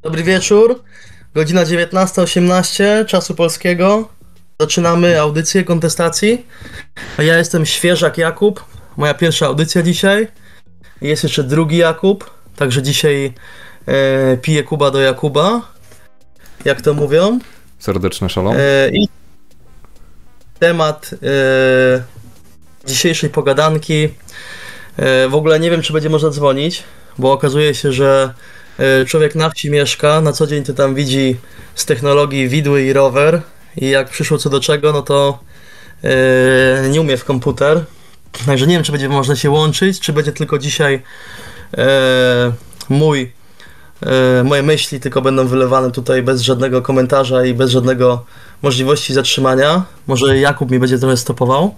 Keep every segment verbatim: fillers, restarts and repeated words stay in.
Dobry wieczór, godzina dziewiętnasta osiemnaście czasu polskiego. Zaczynamy audycję kontestacji. Ja jestem Świeżak Jakub, moja pierwsza audycja dzisiaj. Jest jeszcze drugi Jakub, także dzisiaj e, piję Kuba do Jakuba, jak to mówią. Serdeczne szalom. E, I temat e, dzisiejszej pogadanki. E, w ogóle nie wiem, czy będzie można dzwonić, bo okazuje się, że człowiek na wsi mieszka, na co dzień to tam widzi z technologii widły i rower i jak przyszło co do czego, no to yy, nie umie w komputer. Także nie wiem, czy będzie można się łączyć, czy będzie tylko dzisiaj yy, mój, yy, moje myśli tylko będą wylewane tutaj bez żadnego komentarza i bez żadnego możliwości zatrzymania. Może Jakub mi będzie trochę stopował,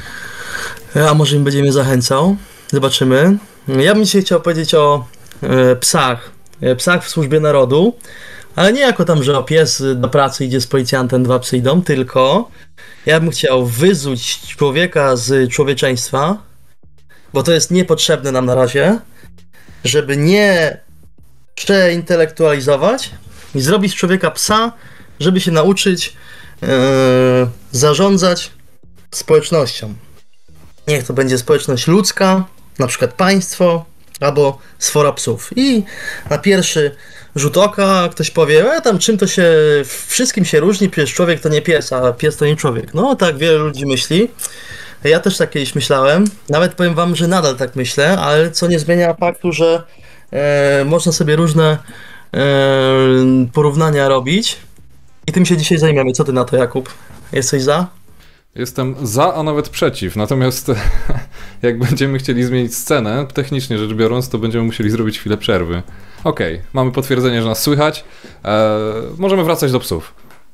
a może mi będzie mnie zachęcał. Zobaczymy. Ja bym dzisiaj chciał powiedzieć o yy, psach. Psach w służbie narodu, ale nie jako tam, że o pies do pracy idzie z policjantem, dwa psy idą, tylko ja bym chciał wyzuć człowieka z człowieczeństwa, bo to jest niepotrzebne nam na razie, żeby nie przeintelektualizować i zrobić z człowieka psa, żeby się nauczyć yy, zarządzać społecznością. Niech to będzie społeczność ludzka, na przykład państwo, albo sfora psów. I na pierwszy rzut oka ktoś powie, a tam czym to się, wszystkim się różni, przecież człowiek to nie pies, a pies to nie człowiek. No tak wiele ludzi myśli. Ja też tak kiedyś myślałem. Nawet powiem wam, że nadal tak myślę, ale co nie zmienia faktu, że e, można sobie różne e, porównania robić. I tym się dzisiaj zajmiemy. Co ty na to, Jakub? Jesteś za? Jestem za, a nawet przeciw. Natomiast jak będziemy chcieli zmienić scenę, technicznie rzecz biorąc, to będziemy musieli zrobić chwilę przerwy. Okej, okay, mamy potwierdzenie, że nas słychać. Eee, możemy wracać do psów.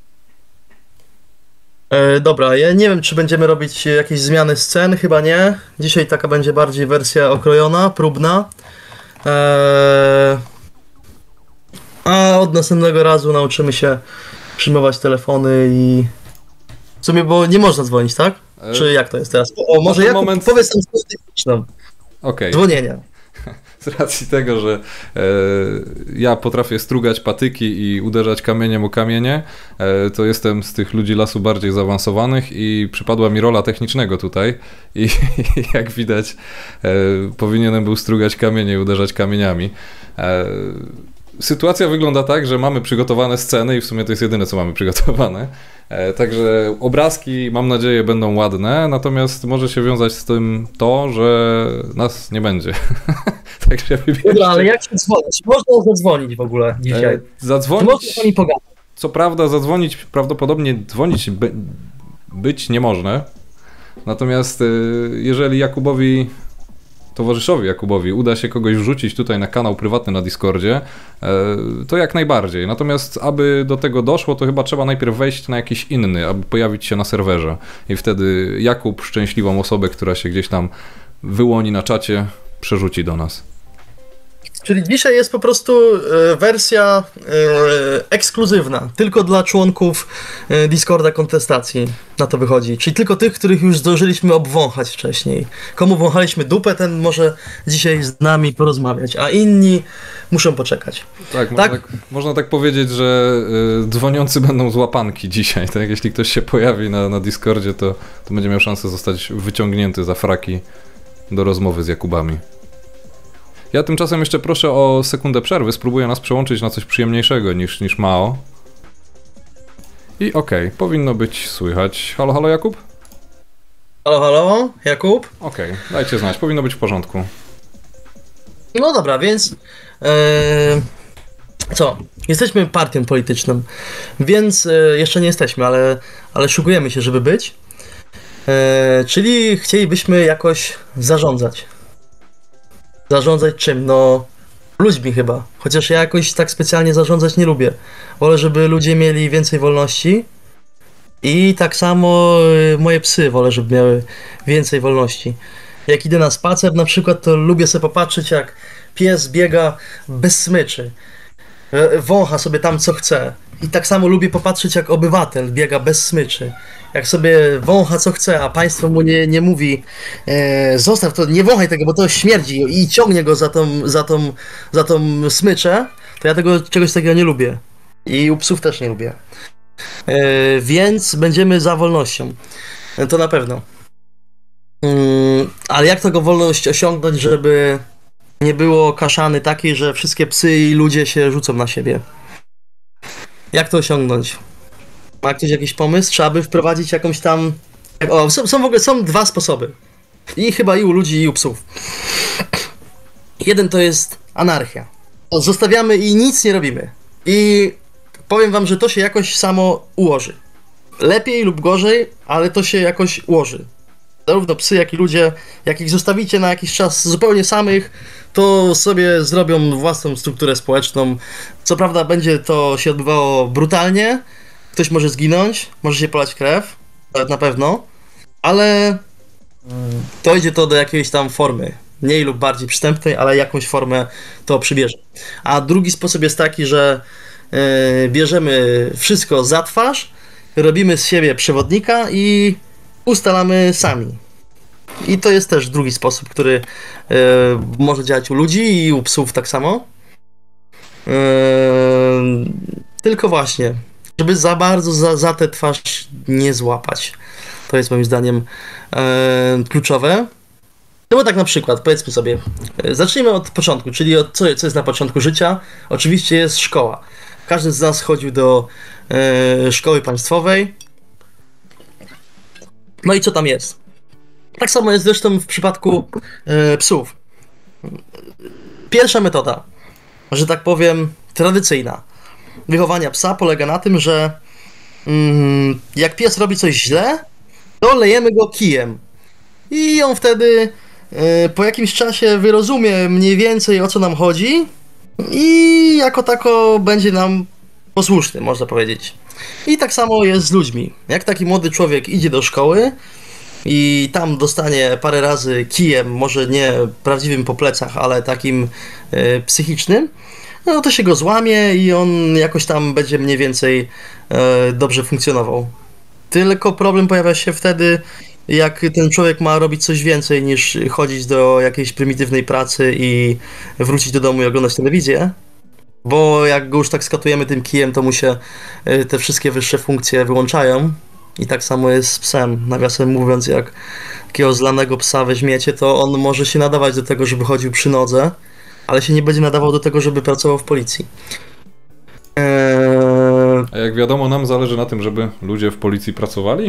E, dobra, ja nie wiem, czy będziemy robić jakieś zmiany scen, chyba nie. Dzisiaj taka będzie bardziej wersja okrojona, próbna. E, a od następnego razu nauczymy się przyjmować telefony i... W sumie, bo nie można dzwonić, tak? E... Czy jak to jest teraz? O, może Jakub, moment... powiedz nam coś techniczną. Okej. Dzwonienia. Z racji tego, że e, ja potrafię strugać patyki i uderzać kamieniem o kamienie, e, to jestem z tych ludzi lasu bardziej zaawansowanych i przypadła mi rola technicznego tutaj i, i jak widać e, powinienem był strugać kamienie i uderzać kamieniami. E, Sytuacja wygląda tak, że mamy przygotowane sceny i w sumie to jest jedyne, co mamy przygotowane. E, także obrazki, mam nadzieję, będą ładne, natomiast może się wiązać z tym to, że nas nie będzie. Także wybierzcie... Dobra, ale jak się dzwonić? Można zadzwonić w ogóle dzisiaj. E, zadzwonić... Można z nami pogadać. Co prawda zadzwonić, prawdopodobnie dzwonić by, być nie można. Natomiast e, jeżeli Jakubowi... towarzyszowi Jakubowi uda się kogoś wrzucić tutaj na kanał prywatny na Discordzie, to jak najbardziej. Natomiast aby do tego doszło, to chyba trzeba najpierw wejść na jakiś inny, aby pojawić się na serwerze. I wtedy Jakub szczęśliwą osobę, która się gdzieś tam wyłoni na czacie, przerzuci do nas. Czyli dzisiaj jest po prostu e, wersja e, ekskluzywna, tylko dla członków e, Discorda kontestacji na to wychodzi. Czyli tylko tych, których już zdążyliśmy obwąchać wcześniej. Komu wąchaliśmy dupę, ten może dzisiaj z nami porozmawiać, a inni muszą poczekać. Tak, tak? Można, tak, można tak powiedzieć, że y, dzwoniący będą z łapanki dzisiaj. Tak? Jeśli ktoś się pojawi na, na Discordzie, to, to będzie miał szansę zostać wyciągnięty za fraki do rozmowy z Jakubami. Ja tymczasem jeszcze proszę o sekundę przerwy, spróbuję nas przełączyć na coś przyjemniejszego niż, niż Mao. I okej, okay, powinno być słychać. Halo, halo Jakub? Halo, halo, Jakub? Okej, okay, dajcie znać, powinno być w porządku. No dobra, więc... Yy, co? Jesteśmy partią polityczną, więc yy, jeszcze nie jesteśmy, ale, ale szykujemy się, żeby być. Yy, czyli chcielibyśmy jakoś zarządzać. Zarządzać czym? No ludźmi chyba. Chociaż ja jakoś tak specjalnie zarządzać nie lubię. Wolę, żeby ludzie mieli więcej wolności i tak samo moje psy wolę, żeby miały więcej wolności. Jak idę na spacer na przykład, to lubię sobie popatrzeć, jak pies biega bez smyczy. Wącha sobie tam co chce. I tak samo lubię popatrzeć, jak obywatel biega bez smyczy. Jak sobie wącha co chce, a państwo mu nie, nie mówi e, zostaw to, nie wąchaj tego, bo to śmierdzi i ciągnie go za tą, za tą, za tą smyczę, to ja tego czegoś takiego nie lubię. I u psów też nie lubię. Yy, więc będziemy za wolnością. To na pewno. Yy, ale jak taką wolność osiągnąć, żeby nie było kaszany takiej, że wszystkie psy i ludzie się rzucą na siebie? Jak to osiągnąć? Ma ktoś jakiś pomysł? Trzeba by wprowadzić jakąś tam... O, są, są w ogóle są dwa sposoby. I chyba i u ludzi, i u psów. Jeden to jest anarchia. Zostawiamy i nic nie robimy. I powiem wam, że to się jakoś samo ułoży. Lepiej lub gorzej, ale to się jakoś ułoży. Zarówno psy, jak i ludzie, jak ich zostawicie na jakiś czas zupełnie samych, to sobie zrobią własną strukturę społeczną. Co prawda będzie to się odbywało brutalnie, ktoś może zginąć, może się polać krew, na pewno, ale dojdzie to do jakiejś tam formy, mniej lub bardziej przystępnej, ale jakąś formę to przybierze. A drugi sposób jest taki, że yy, bierzemy wszystko za twarz, robimy z siebie przewodnika i ustalamy sami. I to jest też drugi sposób, który yy, może działać u ludzi i u psów tak samo. Yy, tylko właśnie, żeby za bardzo za, za tę twarz nie złapać. To jest moim zdaniem yy, kluczowe. No bo tak na przykład, powiedzmy sobie, yy, zacznijmy od początku, czyli od co, co jest na początku życia. Oczywiście jest szkoła. Każdy z nas chodził do yy, szkoły państwowej. No i co tam jest? Tak samo jest zresztą w przypadku yy, psów. Pierwsza metoda, że tak powiem tradycyjna, wychowania psa polega na tym, że yy, jak pies robi coś źle, to lejemy go kijem. I on wtedy yy, po jakimś czasie wyrozumie mniej więcej, o co nam chodzi i jako tako będzie nam posłuszny, można powiedzieć. I tak samo jest z ludźmi. Jak taki młody człowiek idzie do szkoły i tam dostanie parę razy kijem, może nie prawdziwym po plecach, ale takim e, psychicznym, no to się go złamie i on jakoś tam będzie mniej więcej e, dobrze funkcjonował. Tylko problem pojawia się wtedy, jak ten człowiek ma robić coś więcej niż chodzić do jakiejś prymitywnej pracy i wrócić do domu i oglądać telewizję. Bo jak go już tak skatujemy tym kijem, to mu się te wszystkie wyższe funkcje wyłączają. I tak samo jest z psem. Nawiasem mówiąc, jak takiego zlanego psa weźmiecie, to on może się nadawać do tego, żeby chodził przy nodze, ale się nie będzie nadawał do tego, żeby pracował w policji. Eee... A jak wiadomo, nam zależy na tym, żeby ludzie w policji pracowali?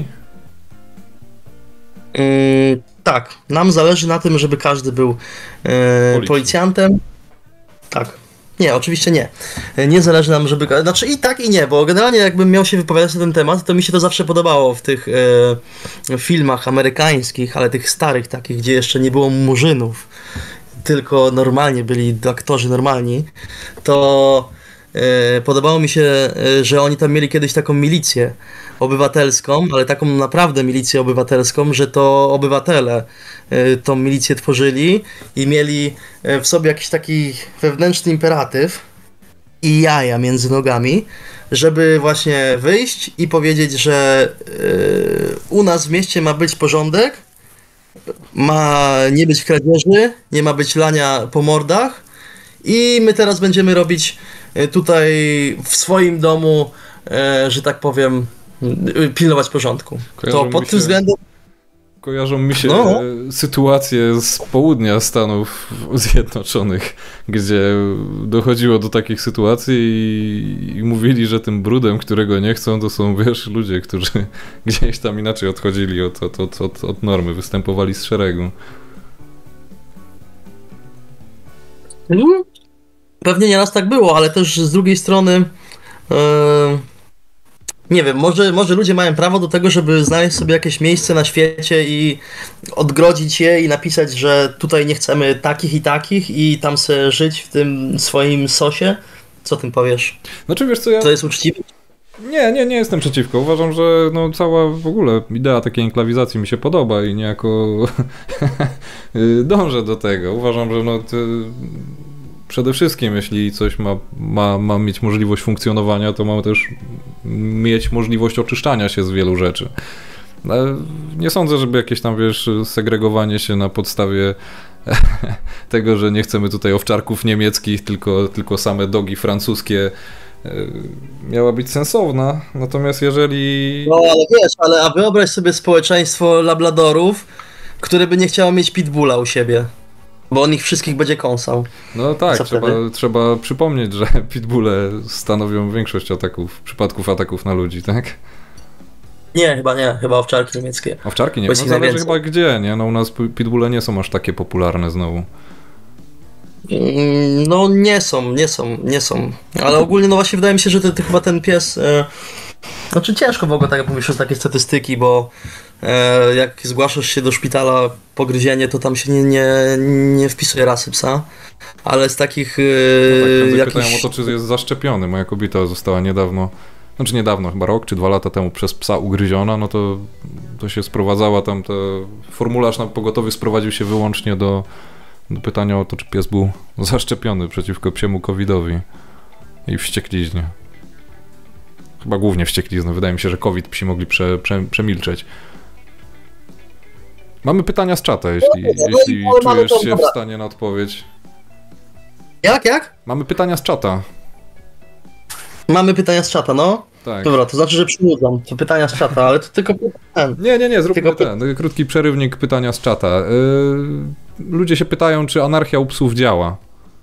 Eee, tak, nam zależy na tym, żeby każdy był e, policjantem. Tak. Nie, oczywiście nie. Nie zależy nam, żeby... Znaczy i tak i nie, bo generalnie jakbym miał się wypowiadać na ten temat, to mi się to zawsze podobało w tych e, filmach amerykańskich, ale tych starych takich, gdzie jeszcze nie było murzynów, tylko normalnie byli aktorzy normalni, to e, podobało mi się, e, że oni tam mieli kiedyś taką milicję obywatelską, ale taką naprawdę milicję obywatelską, że to obywatele y, tą milicję tworzyli i mieli y, w sobie jakiś taki wewnętrzny imperatyw i jaja między nogami, żeby właśnie wyjść i powiedzieć, że y, u nas w mieście ma być porządek, ma nie być kradzieży, nie ma być lania po mordach i my teraz będziemy robić y, tutaj w swoim domu, y, że tak powiem, pilnować porządku. Kojarzą to pod się, tym względem... Kojarzą mi się no. sytuacje z południa Stanów Zjednoczonych, gdzie dochodziło do takich sytuacji i, i mówili, że tym brudem, którego nie chcą, to są, wiesz, ludzie, którzy gdzieś tam inaczej odchodzili od, od, od, od, od normy, występowali z szeregu. Pewnie nieraz tak było, ale też z drugiej strony yy... nie wiem, może, może ludzie mają prawo do tego, żeby znaleźć sobie jakieś miejsce na świecie i odgrodzić je i napisać, że tutaj nie chcemy takich i takich i tam sobie żyć w tym swoim sosie. Co tym powiesz? Znaczy, wiesz co, ja... To jest uczciwe? Nie, nie, nie jestem przeciwko. Uważam, że no, cała w ogóle idea takiej enklawizacji mi się podoba i niejako dążę do tego. Uważam, że no... To... Przede wszystkim, jeśli coś ma, ma, ma mieć możliwość funkcjonowania, to mamy też mieć możliwość oczyszczania się z wielu rzeczy. Nie sądzę, żeby jakieś tam, wiesz, segregowanie się na podstawie tego, że nie chcemy tutaj owczarków niemieckich, tylko, tylko same dogi francuskie, miała być sensowna. Natomiast jeżeli... No ale wiesz, ale a wyobraź sobie społeczeństwo labradorów, które by nie chciało mieć pitbulla u siebie, bo on ich wszystkich będzie kąsał. No tak, trzeba, trzeba przypomnieć, że pitbulle stanowią większość ataków, przypadków ataków na ludzi, tak? Nie, chyba nie, chyba owczarki niemieckie. Owczarki nie, no zależy chyba gdzie, nie? No u nas pitbulle nie są aż takie popularne znowu. No nie są, nie są, nie są. Ale ogólnie no właśnie wydaje mi się, że to, to chyba ten pies... E... Znaczy ciężko w ogóle tak jak mówisz, takie statystyki, bo e, jak zgłaszasz się do szpitala pogryzienie, to tam się nie, nie, nie wpisuje rasy psa. Ale z takich... E, no tak, jakichś... pytają o to, czy jest zaszczepiony. Moja kobieta została niedawno, znaczy niedawno, chyba rok czy dwa lata temu przez psa ugryziona, no to, to się sprowadzała tam, to formularz na pogotowie sprowadził się wyłącznie do do pytania o to, czy pies był zaszczepiony przeciwko psiemu covidowi i wściekliźnie. Chyba głównie wściekliznę. Wydaje mi się, że covid psi mogli prze, prze, przemilczeć. Mamy pytania z czata, jeśli, no, jeśli no, czujesz się dobra. w stanie na odpowiedź. Jak, jak? Mamy pytania z czata. Mamy pytania z czata, no? Tak. Dobra, to znaczy, że przynudzam. To pytania z czata, ale to tylko ten. Nie, nie, nie, zróbmy tylko... ten. Krótki przerywnik pytania z czata. Yy, ludzie się pytają, czy anarchia u psów działa.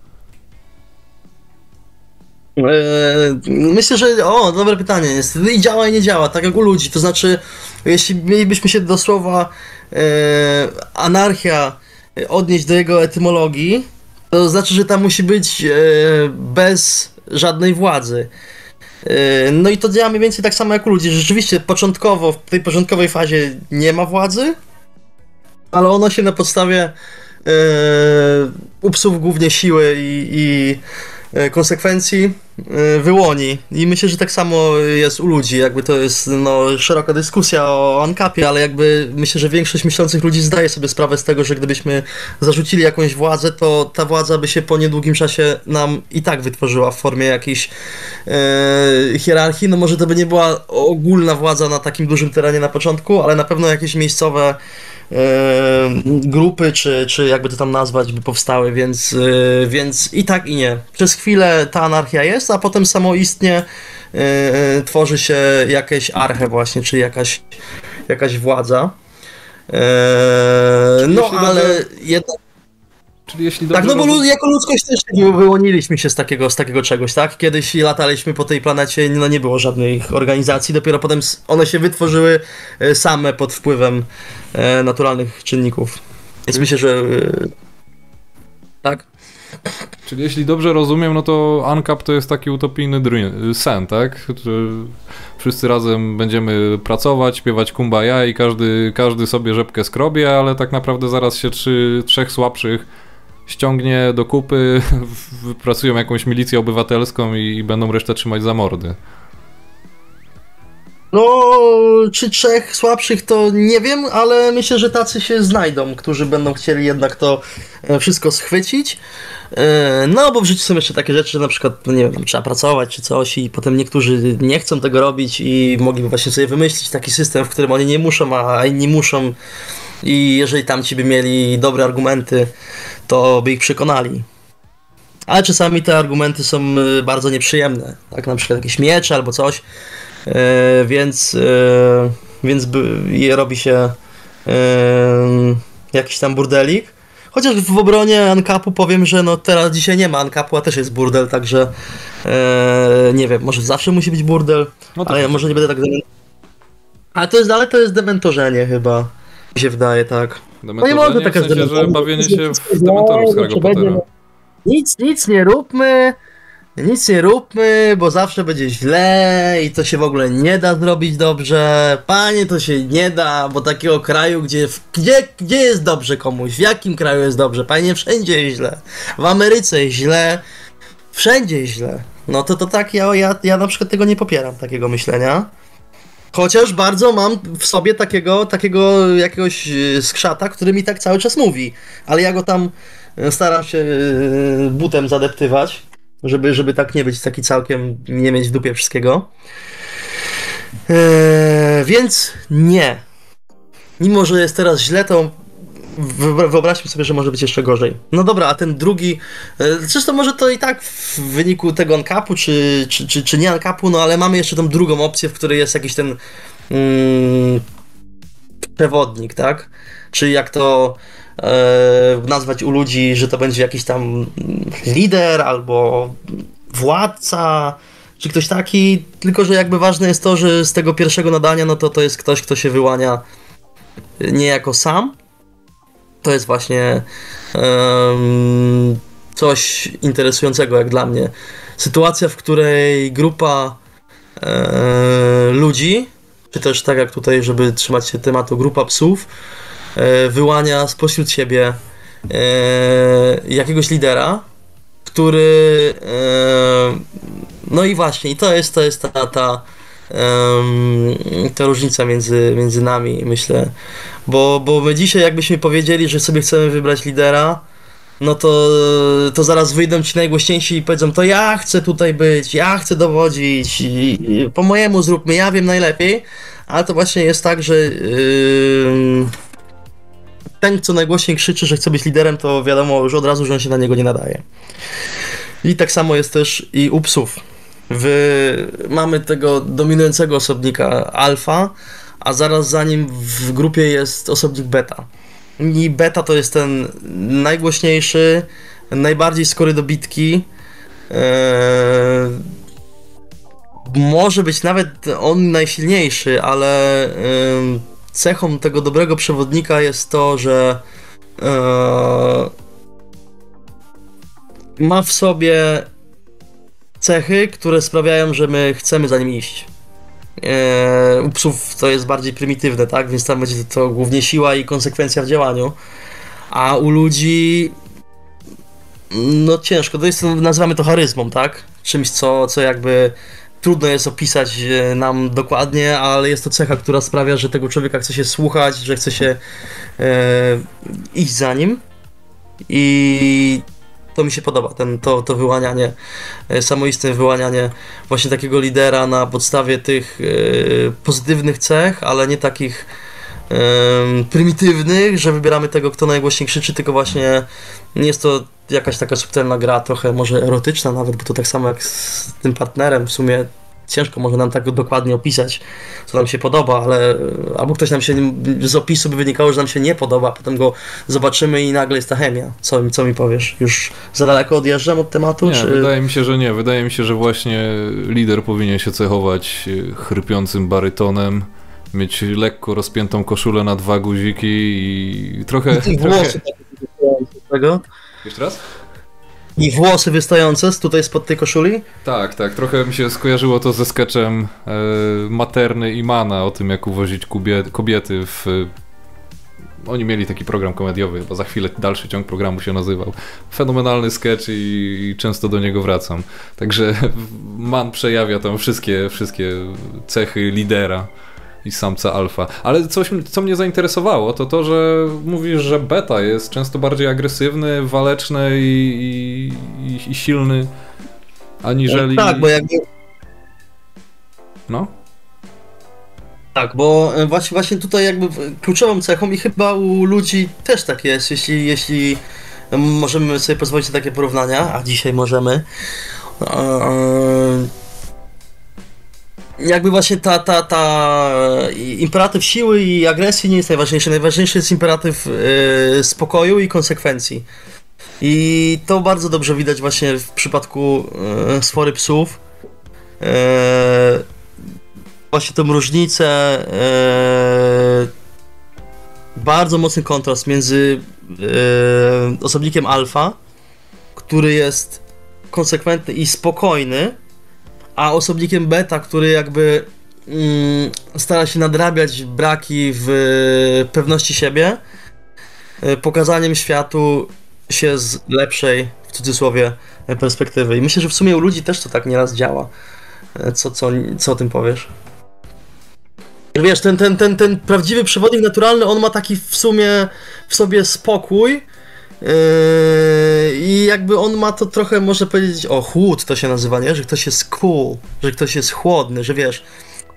Yy, myślę, że o, dobre pytanie jest. I działa i nie działa, tak jak u ludzi. To znaczy, jeśli mielibyśmy się do słowa yy, anarchia odnieść do jego etymologii, to znaczy, że tam musi być yy, bez żadnej władzy. No i to działa mniej więcej tak samo jak u ludzi. Rzeczywiście początkowo, w tej początkowej fazie nie ma władzy, ale ona się na podstawie yy, u psów głównie siły i, i konsekwencji yy, wyłoni. I myślę, że tak samo jest u ludzi. Jakby to jest no, szeroka dyskusja o ANCAP-ie, ale jakby myślę, że większość myślących ludzi zdaje sobie sprawę z tego, że gdybyśmy zarzucili jakąś władzę, to ta władza by się po niedługim czasie nam i tak wytworzyła w formie jakiejś yy, hierarchii. No może to by nie była ogólna władza na takim dużym terenie na początku, ale na pewno jakieś miejscowe grupy, czy, czy jakby to tam nazwać, by powstały, więc, więc i tak i nie. Przez chwilę ta anarchia jest, a potem samoistnie tworzy się jakieś arche właśnie, czy jakaś, jakaś władza. No ale dobrze... jednak Czyli jeśli dobrze tak, no bo rozum... jako ludzkość też wyłoniliśmy się z takiego, z takiego czegoś, tak? Kiedyś lataliśmy po tej planecie, no nie było żadnych organizacji, dopiero potem one się wytworzyły same pod wpływem naturalnych czynników. Więc myślę, że tak. Czyli jeśli dobrze rozumiem, no to ANCAP to jest taki utopijny dream, sen, tak? Że wszyscy razem będziemy pracować, śpiewać kumbaya i każdy, każdy sobie rzepkę skrobie, ale tak naprawdę zaraz się trzy, trzech słabszych ściągnie do kupy, wypracują jakąś milicję obywatelską i, i będą resztę trzymać za mordy. No, czy trzech słabszych to nie wiem, ale myślę, że tacy się znajdą, którzy będą chcieli jednak to wszystko schwycić. No, bo w życiu są jeszcze takie rzeczy, że na przykład, no nie wiem, trzeba pracować czy coś i potem niektórzy nie chcą tego robić i mogliby właśnie sobie wymyślić taki system, w którym oni nie muszą, a inni muszą i jeżeli tamci by mieli dobre argumenty, to by ich przekonali. Ale czasami te argumenty są bardzo nieprzyjemne, tak, na przykład jakieś miecze albo coś. Yy, więc yy, więc by, robi się yy, jakiś tam burdelik. Chociaż w obronie ANCAP-u powiem, że no teraz dzisiaj nie ma ANCAP-u, a też jest burdel, także yy, nie wiem, może zawsze musi być burdel, no ale ja może nie będę tak dementował. Ale to jest, ale to jest dementorzenie chyba, mi się wydaje, tak. No nie mogę tak w sensie, że bawienie się w dementorów z Harry'ego Pottera. Nic, nic nie róbmy. Nic nie róbmy, bo zawsze będzie źle i to się w ogóle nie da zrobić dobrze. Panie, to się nie da, bo takiego kraju, gdzie, gdzie, gdzie jest dobrze komuś, w jakim kraju jest dobrze? Panie, wszędzie jest źle. W Ameryce jest źle, wszędzie jest źle. No to to tak, ja, ja, ja na przykład tego nie popieram, takiego myślenia. Chociaż bardzo mam w sobie takiego, takiego jakiegoś skrzata, który mi tak cały czas mówi. Ale ja go tam staram się butem zadeptywać. Żeby, żeby tak nie być taki całkiem, nie mieć w dupie wszystkiego. Eee, więc nie. Mimo, że jest teraz źle, to Wyob- Wyobraźmy sobie, że może być jeszcze gorzej. No dobra, a ten drugi, e, zresztą może to i tak w wyniku tego uncapu, czy, czy, czy, czy nie uncapu, no ale mamy jeszcze tą drugą opcję, w której jest jakiś ten mm, przewodnik, tak? Czy jak to e, nazwać u ludzi, że to będzie jakiś tam lider albo władca, czy ktoś taki, tylko że jakby ważne jest to, że z tego pierwszego nadania, no to to jest ktoś, kto się wyłania niejako sam. To jest właśnie um, coś interesującego jak dla mnie. Sytuacja, w której grupa e, ludzi, czy też tak jak tutaj, żeby trzymać się tematu, grupa psów, e, wyłania spośród siebie e, jakiegoś lidera, który e, no i właśnie, i to jest, to jest ta, ta, um, ta różnica między, między nami, myślę. Bo, bo my dzisiaj jakbyśmy powiedzieli, że sobie chcemy wybrać lidera, no to, to zaraz wyjdą ci najgłośniejsi i powiedzą, to ja chcę tutaj być, ja chcę dowodzić, i, i po mojemu zróbmy, ja wiem najlepiej. Ale to właśnie jest tak, że yy, ten, co najgłośniej krzyczy, że chce być liderem, to wiadomo już od razu, że on się na niego nie nadaje. I tak samo jest też i u psów. Wy, mamy tego dominującego osobnika alfa, a zaraz za nim w grupie jest osobnik beta. I beta to jest ten najgłośniejszy, najbardziej skory do bitki. Eee, może być nawet on najsilniejszy, ale eee, cechą tego dobrego przewodnika jest to, że eee, ma w sobie cechy, które sprawiają, że my chcemy za nim iść. Eee, u psów to jest bardziej prymitywne, tak? Więc tam będzie to głównie siła i konsekwencja w działaniu. A u ludzi no ciężko, to jest, nazywamy to charyzmą, tak? Czymś, co, co jakby trudno jest opisać nam dokładnie, ale jest to cecha, która sprawia, że tego człowieka chce się słuchać, że chce się e, iść za nim. I to mi się podoba, ten, to, to wyłanianie, samoistne wyłanianie właśnie takiego lidera na podstawie tych e, pozytywnych cech, ale nie takich e, prymitywnych, że wybieramy tego, kto najgłośniej krzyczy, tylko właśnie jest to jakaś taka subtelna gra, trochę może erotyczna nawet, bo to tak samo jak z tym partnerem w sumie ciężko może nam tak dokładnie opisać, co nam się podoba, ale albo ktoś nam się z opisu by wynikało, że nam się nie podoba, potem go zobaczymy i nagle jest ta chemia. Co, co mi powiesz? Już za daleko odjeżdżam od tematu? Nie, czy... wydaje mi się, że nie. Wydaje mi się, że właśnie lider powinien się cechować chrypiącym barytonem, mieć lekko rozpiętą koszulę na dwa guziki i trochę... I włosy takie wystające z tego. Jeszcze raz? I włosy wystające z tutaj spod tej koszuli? Tak, tak. Trochę mi się skojarzyło to ze sketchem e, Materny i Mana o tym, jak uwozić kubie, kobiety w... Oni mieli taki program komediowy, bo za chwilę dalszy ciąg programu się nazywał. Fenomenalny sketch i, i często do niego wracam. Także Man przejawia tam wszystkie, wszystkie cechy lidera i samca alfa. Ale coś, co mnie zainteresowało, to to, że mówisz, że beta jest często bardziej agresywny, waleczny i, i, i silny, aniżeli... Tak, bo jakby... No? Tak, bo właśnie, właśnie tutaj jakby kluczową cechą i chyba u ludzi też tak jest, jeśli, jeśli możemy sobie pozwolić na takie porównania, a dzisiaj możemy. Jakby właśnie ta, ta, ta imperatyw siły i agresji nie jest najważniejszy. Najważniejszy jest imperatyw yy, spokoju i konsekwencji. I to bardzo dobrze widać właśnie w przypadku yy, sfory psów. Yy, właśnie tą różnicę, yy, bardzo mocny kontrast między yy, osobnikiem alfa, który jest konsekwentny i spokojny, a osobnikiem beta, który jakby mm, stara się nadrabiać braki w pewności siebie, y, pokazaniem światu się z lepszej, w cudzysłowie, perspektywy. I myślę, że w sumie u ludzi też to tak nieraz działa. Co, co, co o tym powiesz? Wiesz, ten, ten, ten, ten prawdziwy przewodnik naturalny, on ma taki w sumie w sobie spokój, Yy, i jakby on ma to trochę, można powiedzieć, o chłód to się nazywa, nie? Że ktoś jest cool, że ktoś jest chłodny, że wiesz,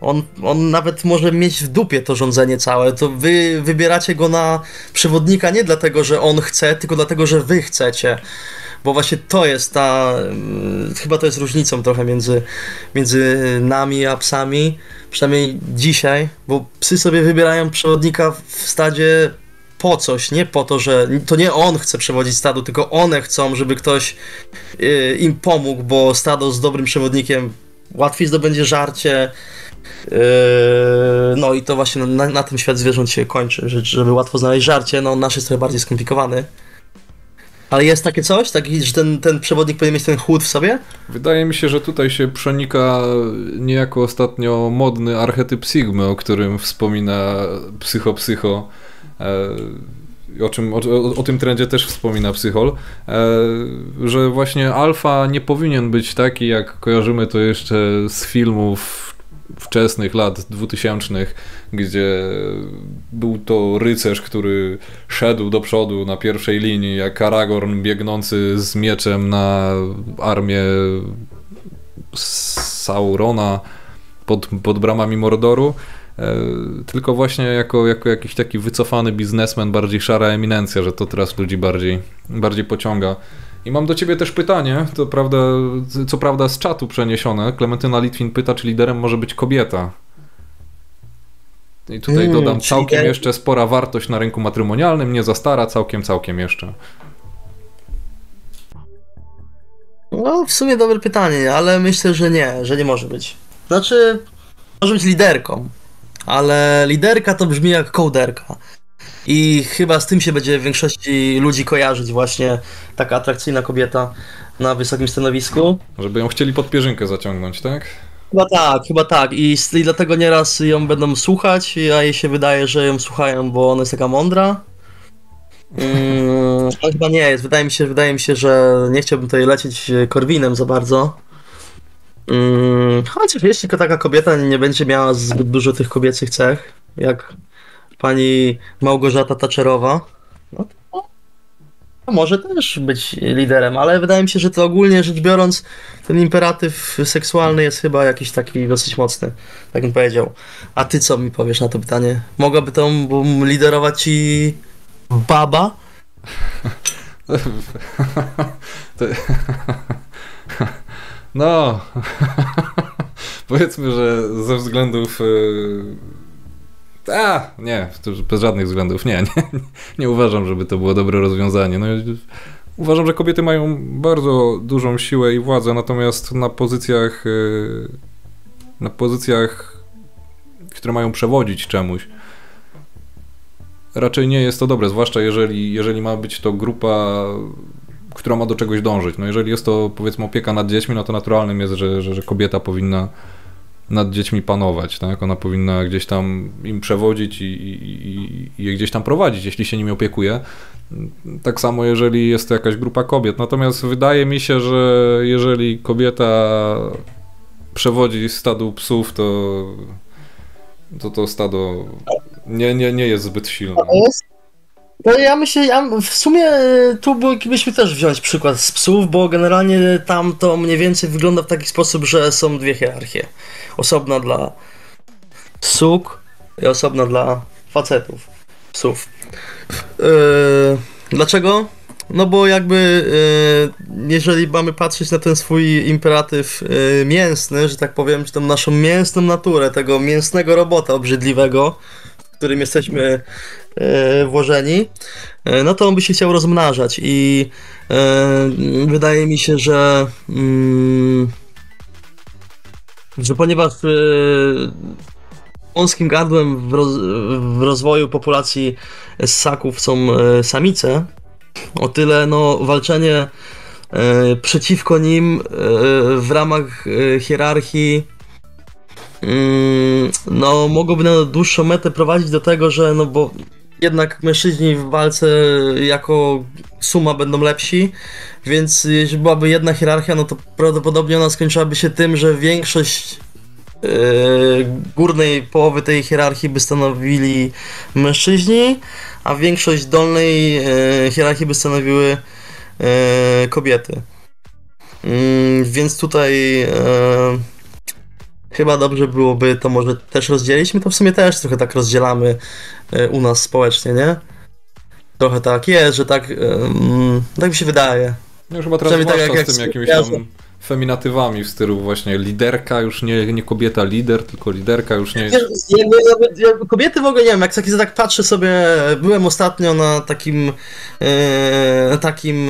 On, on nawet może mieć w dupie to rządzenie całe. To wy wybieracie go na przewodnika nie dlatego, że on chce, tylko dlatego, że wy chcecie. Bo właśnie to jest ta... Chyba to jest różnicą trochę między, między nami a psami. Przynajmniej dzisiaj. Bo psy sobie wybierają przewodnika w stadzie po coś, nie po to, że to nie on chce przewodzić stadu, tylko one chcą, żeby ktoś yy, im pomógł, bo stado z dobrym przewodnikiem łatwiej zdobędzie żarcie. Yy, no i to właśnie na, na tym świat zwierząt się kończy, że, żeby łatwo znaleźć żarcie. No nasz jest trochę bardziej skomplikowany. Ale jest takie coś? Taki, że ten, ten przewodnik powinien mieć ten chłód w sobie? Wydaje mi się, że tutaj się przenika niejako ostatnio modny archetyp Sigmy, o którym wspomina Psycho Psycho. E, o, czym, o, o tym trendzie też wspomina Psychol, e, że właśnie alfa nie powinien być taki, jak kojarzymy to jeszcze z filmów wczesnych lat dwutysięcznych, gdzie był to rycerz, który szedł do przodu na pierwszej linii, jak Aragorn biegnący z mieczem na armię Saurona pod, pod bramami Mordoru, tylko właśnie jako, jako jakiś taki wycofany biznesmen, bardziej szara eminencja, że to teraz ludzi bardziej, bardziej pociąga. I mam do ciebie też pytanie, to prawda, co prawda z czatu przeniesione. Klementyna Litwin pyta, czy liderem może być kobieta. I tutaj Hmm, dodam, całkiem czyli... jeszcze spora wartość na rynku matrymonialnym, nie za stara, całkiem, całkiem jeszcze. No, w sumie dobre pytanie, ale myślę, że nie, że nie może być. Znaczy, może być liderką, ale liderka to brzmi jak kołderka. I chyba z tym się będzie w większości ludzi kojarzyć właśnie taka atrakcyjna kobieta na wysokim stanowisku. Żeby ją chcieli pod pierzynkę zaciągnąć, tak? Chyba tak, chyba tak. I, i dlatego nieraz ją będą słuchać, a jej się wydaje, że ją słuchają, bo ona jest taka mądra. Mm, ale chyba nie jest. Wydaje mi się, wydaje mi się, że nie chciałbym tutaj lecieć Korwinem za bardzo. Mm, chociaż jeśli taka kobieta nie będzie miała zbyt dużo tych kobiecych cech, jak pani Małgorzata Thatcherowa, no to może też być liderem, ale wydaje mi się, że to ogólnie rzecz biorąc ten imperatyw seksualny jest chyba jakiś taki dosyć mocny, tak bym powiedział. A ty co mi powiesz na to pytanie? Mogłaby to liderować ci baba? No, powiedzmy, że ze względów... A, nie, to bez żadnych względów, nie, nie, nie uważam, żeby to było dobre rozwiązanie. No, uważam, że kobiety mają bardzo dużą siłę i władzę, natomiast na pozycjach, na pozycjach, które mają przewodzić czemuś, raczej nie jest to dobre, zwłaszcza jeżeli, jeżeli ma być to grupa, która ma do czegoś dążyć. No jeżeli jest to, powiedzmy, opieka nad dziećmi, no to naturalnym jest, że, że, że kobieta powinna nad dziećmi panować, tak? Ona powinna gdzieś tam im przewodzić i, i, i je gdzieś tam prowadzić, jeśli się nimi opiekuje. Tak samo jeżeli jest to jakaś grupa kobiet. Natomiast wydaje mi się, że jeżeli kobieta przewodzi stadu psów, to to, to stado nie, nie, nie jest zbyt silne. No ja myślę, ja w sumie tu moglibyśmy też wziąć przykład z psów, bo generalnie tam to mniej więcej wygląda w taki sposób, że są dwie hierarchie. Osobna dla suk i osobna dla facetów, psów. Yy, dlaczego? No bo jakby yy, jeżeli mamy patrzeć na ten swój imperatyw yy, mięsny, że tak powiem, czy tą naszą mięsną naturę, tego mięsnego robota obrzydliwego, w którym jesteśmy yy, włożeni, yy, no to on by się chciał rozmnażać i yy, wydaje mi się, że yy, że ponieważ yy, wąskim gardłem w, roz, w rozwoju populacji ssaków są yy, samice, o tyle no walczenie yy, przeciwko nim yy, w ramach yy, hierarchii no mogłoby na dłuższą metę prowadzić do tego, że no bo jednak mężczyźni w walce jako suma będą lepsi, więc jeśli byłaby jedna hierarchia, no to prawdopodobnie ona skończyłaby się tym, że większość yy, górnej połowy tej hierarchii by stanowili mężczyźni, a większość dolnej yy, hierarchii by stanowiły yy, kobiety. Yy, więc tutaj yy, chyba dobrze byłoby to może też rozdzielić. My to w sumie też trochę tak rozdzielamy y, u nas społecznie, nie? Trochę tak jest, że tak, um, tak mi się wydaje. No już chyba teraz Przynajmniej zwłaszcza tak jak z tym jak jakimiś skojarzę. tam feminatywami w stylu właśnie liderka, już nie, nie kobieta lider, tylko liderka, już nie... Wiesz, jakby, jakby, jakby kobiety w ogóle nie wiem, jak tak, tak patrzę sobie, byłem ostatnio na takim e, na takim e,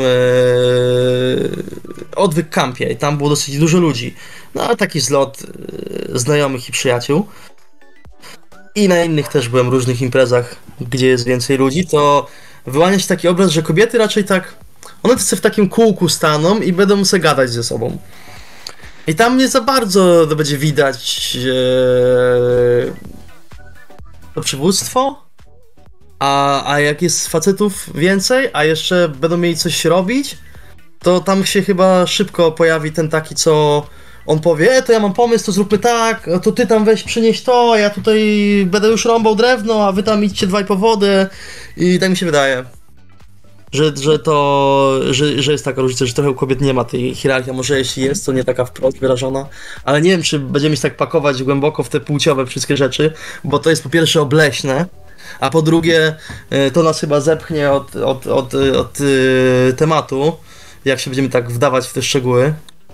odwyk kampie i tam było dosyć dużo ludzi. No a taki zlot e, znajomych i przyjaciół. I na innych też byłem różnych imprezach, gdzie jest więcej ludzi, to wyłania się taki obraz, że kobiety raczej tak, one sobie w takim kółku staną i będą sobie gadać ze sobą. I tam nie za bardzo to będzie widać e, to przywództwo, a, a jak jest facetów więcej, a jeszcze będą mieli coś robić, to tam się chyba szybko pojawi ten taki, co on powie, e, to ja mam pomysł, to zróbmy tak, to ty tam weź przynieś to, a ja tutaj będę już rąbał drewno, a wy tam idźcie dwaj po wodę. I tak mi się wydaje, że, że to, że, że jest taka różnica, że trochę u kobiet nie ma tej hierarchii, a może jeśli jest, to nie taka wprost wyrażona, ale nie wiem, czy będziemy się tak pakować głęboko w te płciowe wszystkie rzeczy, bo to jest po pierwsze obleśne, a po drugie to nas chyba zepchnie od, od, od, od, od tematu, jak się będziemy tak wdawać w te szczegóły.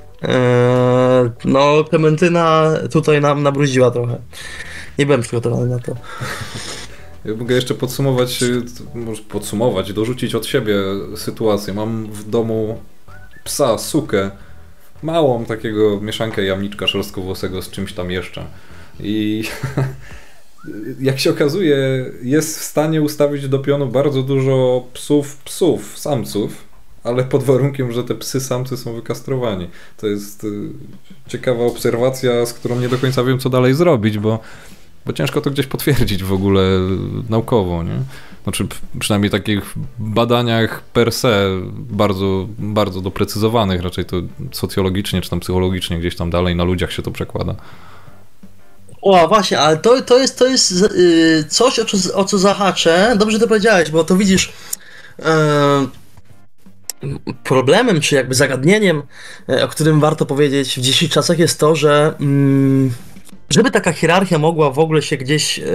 No, Klementyna tutaj nam nabrudziła trochę. Nie byłem przygotowany na to. Ja mogę jeszcze podsumować, może podsumować, dorzucić od siebie sytuację. Mam w domu psa, sukę, małą takiego mieszankę jamniczka szorstko-włosego z czymś tam jeszcze. I jak się okazuje, jest w stanie ustawić do pionu bardzo dużo psów, psów, samców, ale pod warunkiem, że te psy samcy są wykastrowani. To jest ciekawa obserwacja, z którą nie do końca wiem, co dalej zrobić, bo Bo ciężko to gdzieś potwierdzić w ogóle naukowo, nie? Znaczy przynajmniej w takich badaniach per se bardzo, bardzo doprecyzowanych, raczej to socjologicznie czy tam psychologicznie gdzieś tam dalej na ludziach się to przekłada. O, właśnie, ale to, to jest, to jest yy, coś, o co, o co zahaczę. Dobrze to powiedziałeś, bo to widzisz, yy, problemem, czy jakby zagadnieniem, yy, o którym warto powiedzieć w dzisiejszych czasach jest to, że yy, żeby taka hierarchia mogła w ogóle się gdzieś yy,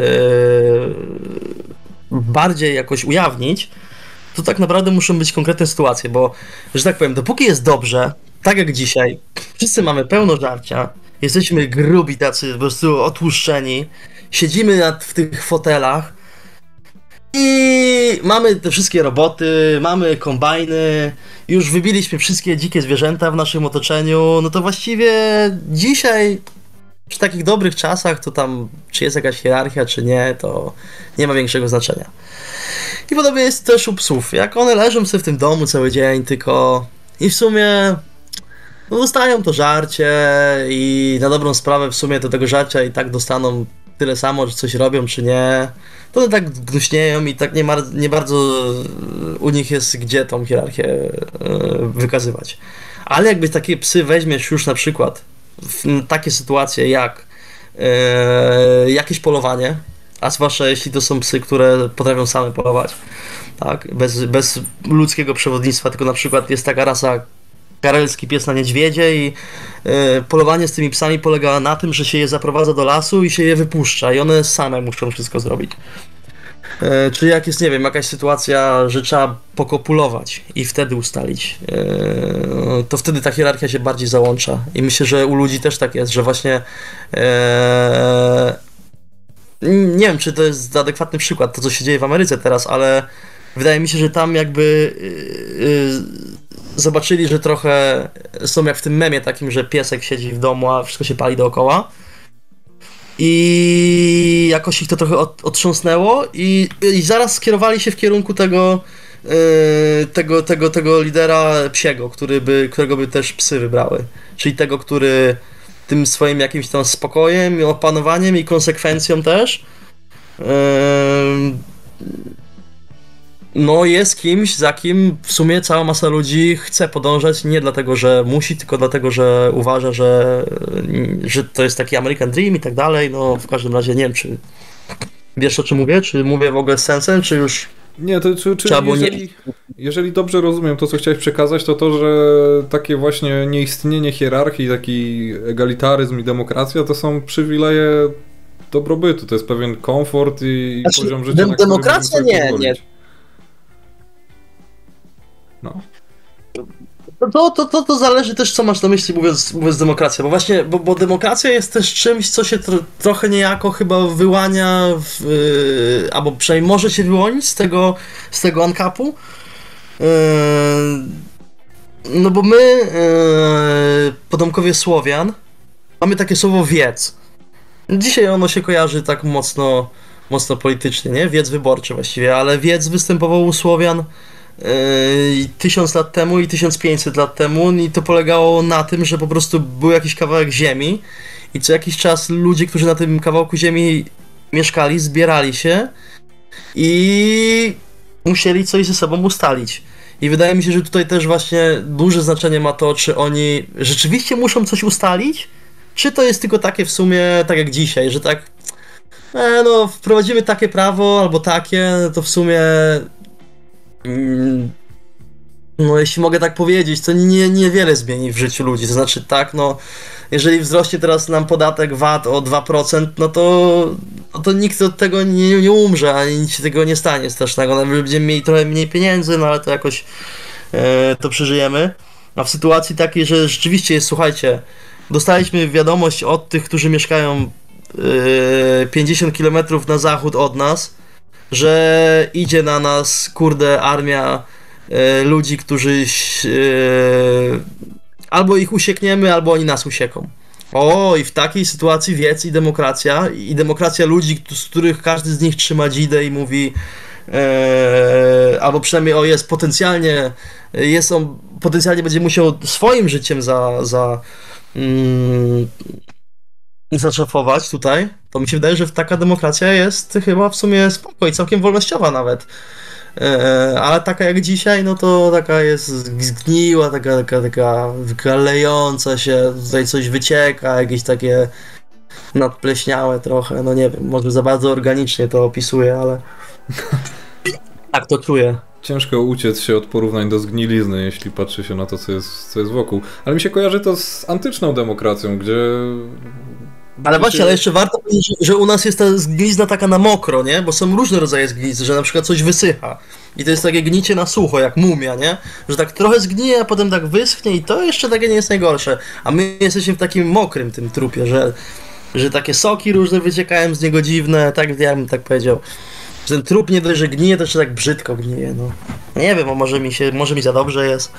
bardziej jakoś ujawnić, to tak naprawdę muszą być konkretne sytuacje, bo, że tak powiem, dopóki jest dobrze, tak jak dzisiaj, wszyscy mamy pełno żarcia, jesteśmy grubi tacy, po prostu otłuszczeni, siedzimy nad, w tych fotelach i mamy te wszystkie roboty, mamy kombajny, już wybiliśmy wszystkie dzikie zwierzęta w naszym otoczeniu, no to właściwie dzisiaj przy takich dobrych czasach to tam, czy jest jakaś hierarchia, czy nie, to nie ma większego znaczenia. I podobnie jest też u psów. Jak one leżą sobie w tym domu cały dzień tylko i w sumie no, dostają to żarcie i na dobrą sprawę w sumie do tego żarcia i tak dostaną tyle samo, że coś robią, czy nie, to one tak gnuśnieją i tak nie, mar- nie bardzo u nich jest gdzie tą hierarchię yy, wykazywać. Ale jakby takie psy weźmiesz już na przykład w takie sytuacje jak e, jakieś polowanie, a zwłaszcza jeśli to są psy, które potrafią same polować, tak, bez, bez ludzkiego przewodnictwa, tylko na przykład jest taka rasa karelski pies na niedźwiedzie i e, polowanie z tymi psami polega na tym, że się je zaprowadza do lasu i się je wypuszcza i one same muszą wszystko zrobić. E, czy jak jest, nie wiem, jakaś sytuacja, że trzeba pokopulować i wtedy ustalić, e, to wtedy ta hierarchia się bardziej załącza i myślę, że u ludzi też tak jest, że właśnie e, nie wiem, czy to jest adekwatny przykład, to co się dzieje w Ameryce teraz, ale wydaje mi się, że tam jakby e, zobaczyli, że trochę są jak w tym memie takim, że piesek siedzi w domu, a wszystko się pali dookoła. I jakoś ich to trochę od, otrząsnęło i, i zaraz skierowali się w kierunku tego, yy, tego, tego, tego lidera psiego, który by, którego by też psy wybrały. Czyli tego, który tym swoim jakimś tam spokojem i opanowaniem i konsekwencją też yy, no jest kimś, za kim w sumie cała masa ludzi chce podążać, nie dlatego, że musi, tylko dlatego, że uważa, że, że to jest taki American Dream i tak dalej. No w każdym razie nie wiem, czy wiesz, o czym mówię, czy mówię w ogóle z sensem, czy już Nie, to czy, czy jeżeli, nie... jeżeli dobrze rozumiem to, co chciałeś przekazać, to to, że takie właśnie nieistnienie hierarchii, taki egalitaryzm i demokracja to są przywileje dobrobytu, to jest pewien komfort i znaczy, poziom życia, dem- na demokracja nie, nie. No. To, to, to, to zależy też, co masz na myśli, mówiąc, mówiąc demokracja, bo właśnie, bo, bo demokracja jest też czymś, co się tro, trochę niejako chyba wyłania, w, yy, albo przynajmniej może się wyłonić z tego, z tego ankapu. Yy, no bo my, yy, potomkowie Słowian, mamy takie słowo wiec. Dzisiaj ono się kojarzy tak mocno, mocno politycznie, nie? Wiec wyborczy właściwie, ale wiec występował u Słowian tysiąc lat temu i tysiąc pięćset lat temu i to polegało na tym, że po prostu był jakiś kawałek ziemi i co jakiś czas ludzie, którzy na tym kawałku ziemi mieszkali, zbierali się i musieli coś ze sobą ustalić. I wydaje mi się, że tutaj też właśnie duże znaczenie ma to, czy oni rzeczywiście muszą coś ustalić, czy to jest tylko takie w sumie, tak jak dzisiaj, że tak e, no wprowadzimy takie prawo albo takie, to w sumie no jeśli mogę tak powiedzieć, to nie, niewiele zmieni w życiu ludzi, to znaczy tak, no jeżeli wzrośnie teraz nam podatek V A T o dwa procent, no to, no to nikt od tego nie, nie umrze, ani nic się tego nie stanie strasznego, nawet będziemy mieli trochę mniej pieniędzy, no ale to jakoś e, to przeżyjemy. A w sytuacji takiej, że rzeczywiście jest, słuchajcie, dostaliśmy wiadomość od tych, którzy mieszkają e, pięćdziesiąt kilometrów na zachód od nas, że idzie na nas, kurde, armia e, ludzi, którzy e, albo ich usiekniemy, albo oni nas usieką. O, i w takiej sytuacji wiec i demokracja, i demokracja ludzi, z których każdy z nich trzyma dzidę i mówi e, albo przynajmniej o, jest potencjalnie, jest on, potencjalnie będzie musiał swoim życiem za, za mm, zaczefować tutaj, to mi się wydaje, że taka demokracja jest chyba w sumie spoko i całkiem wolnościowa nawet. E, ale taka jak dzisiaj, no to taka jest zgniła, taka, taka, taka, taka lejąca się, tutaj coś wycieka, jakieś takie nadpleśniałe trochę, no nie wiem, może za bardzo organicznie to opisuję, ale tak to czuję. Ciężko uciec się od porównań do zgnilizny, jeśli patrzy się na to, co jest, co jest wokół. Ale mi się kojarzy to z antyczną demokracją, gdzie... Ale właśnie, ale jeszcze warto powiedzieć, że u nas jest ta zgnilizna taka na mokro, nie? Bo są różne rodzaje zgnilizny, że na przykład coś wysycha. I to jest takie gnicie na sucho, jak mumia, nie? Że tak trochę zgnije, a potem tak wyschnie i to jeszcze takie nie jest najgorsze. A my jesteśmy w takim mokrym tym trupie, że, że takie soki różne wyciekają z niego dziwne, tak ja bym tak powiedział. Że ten trup nie dość, że gnije, to jeszcze tak brzydko gnije, no. Nie wiem, może mi się, może mi za dobrze jest.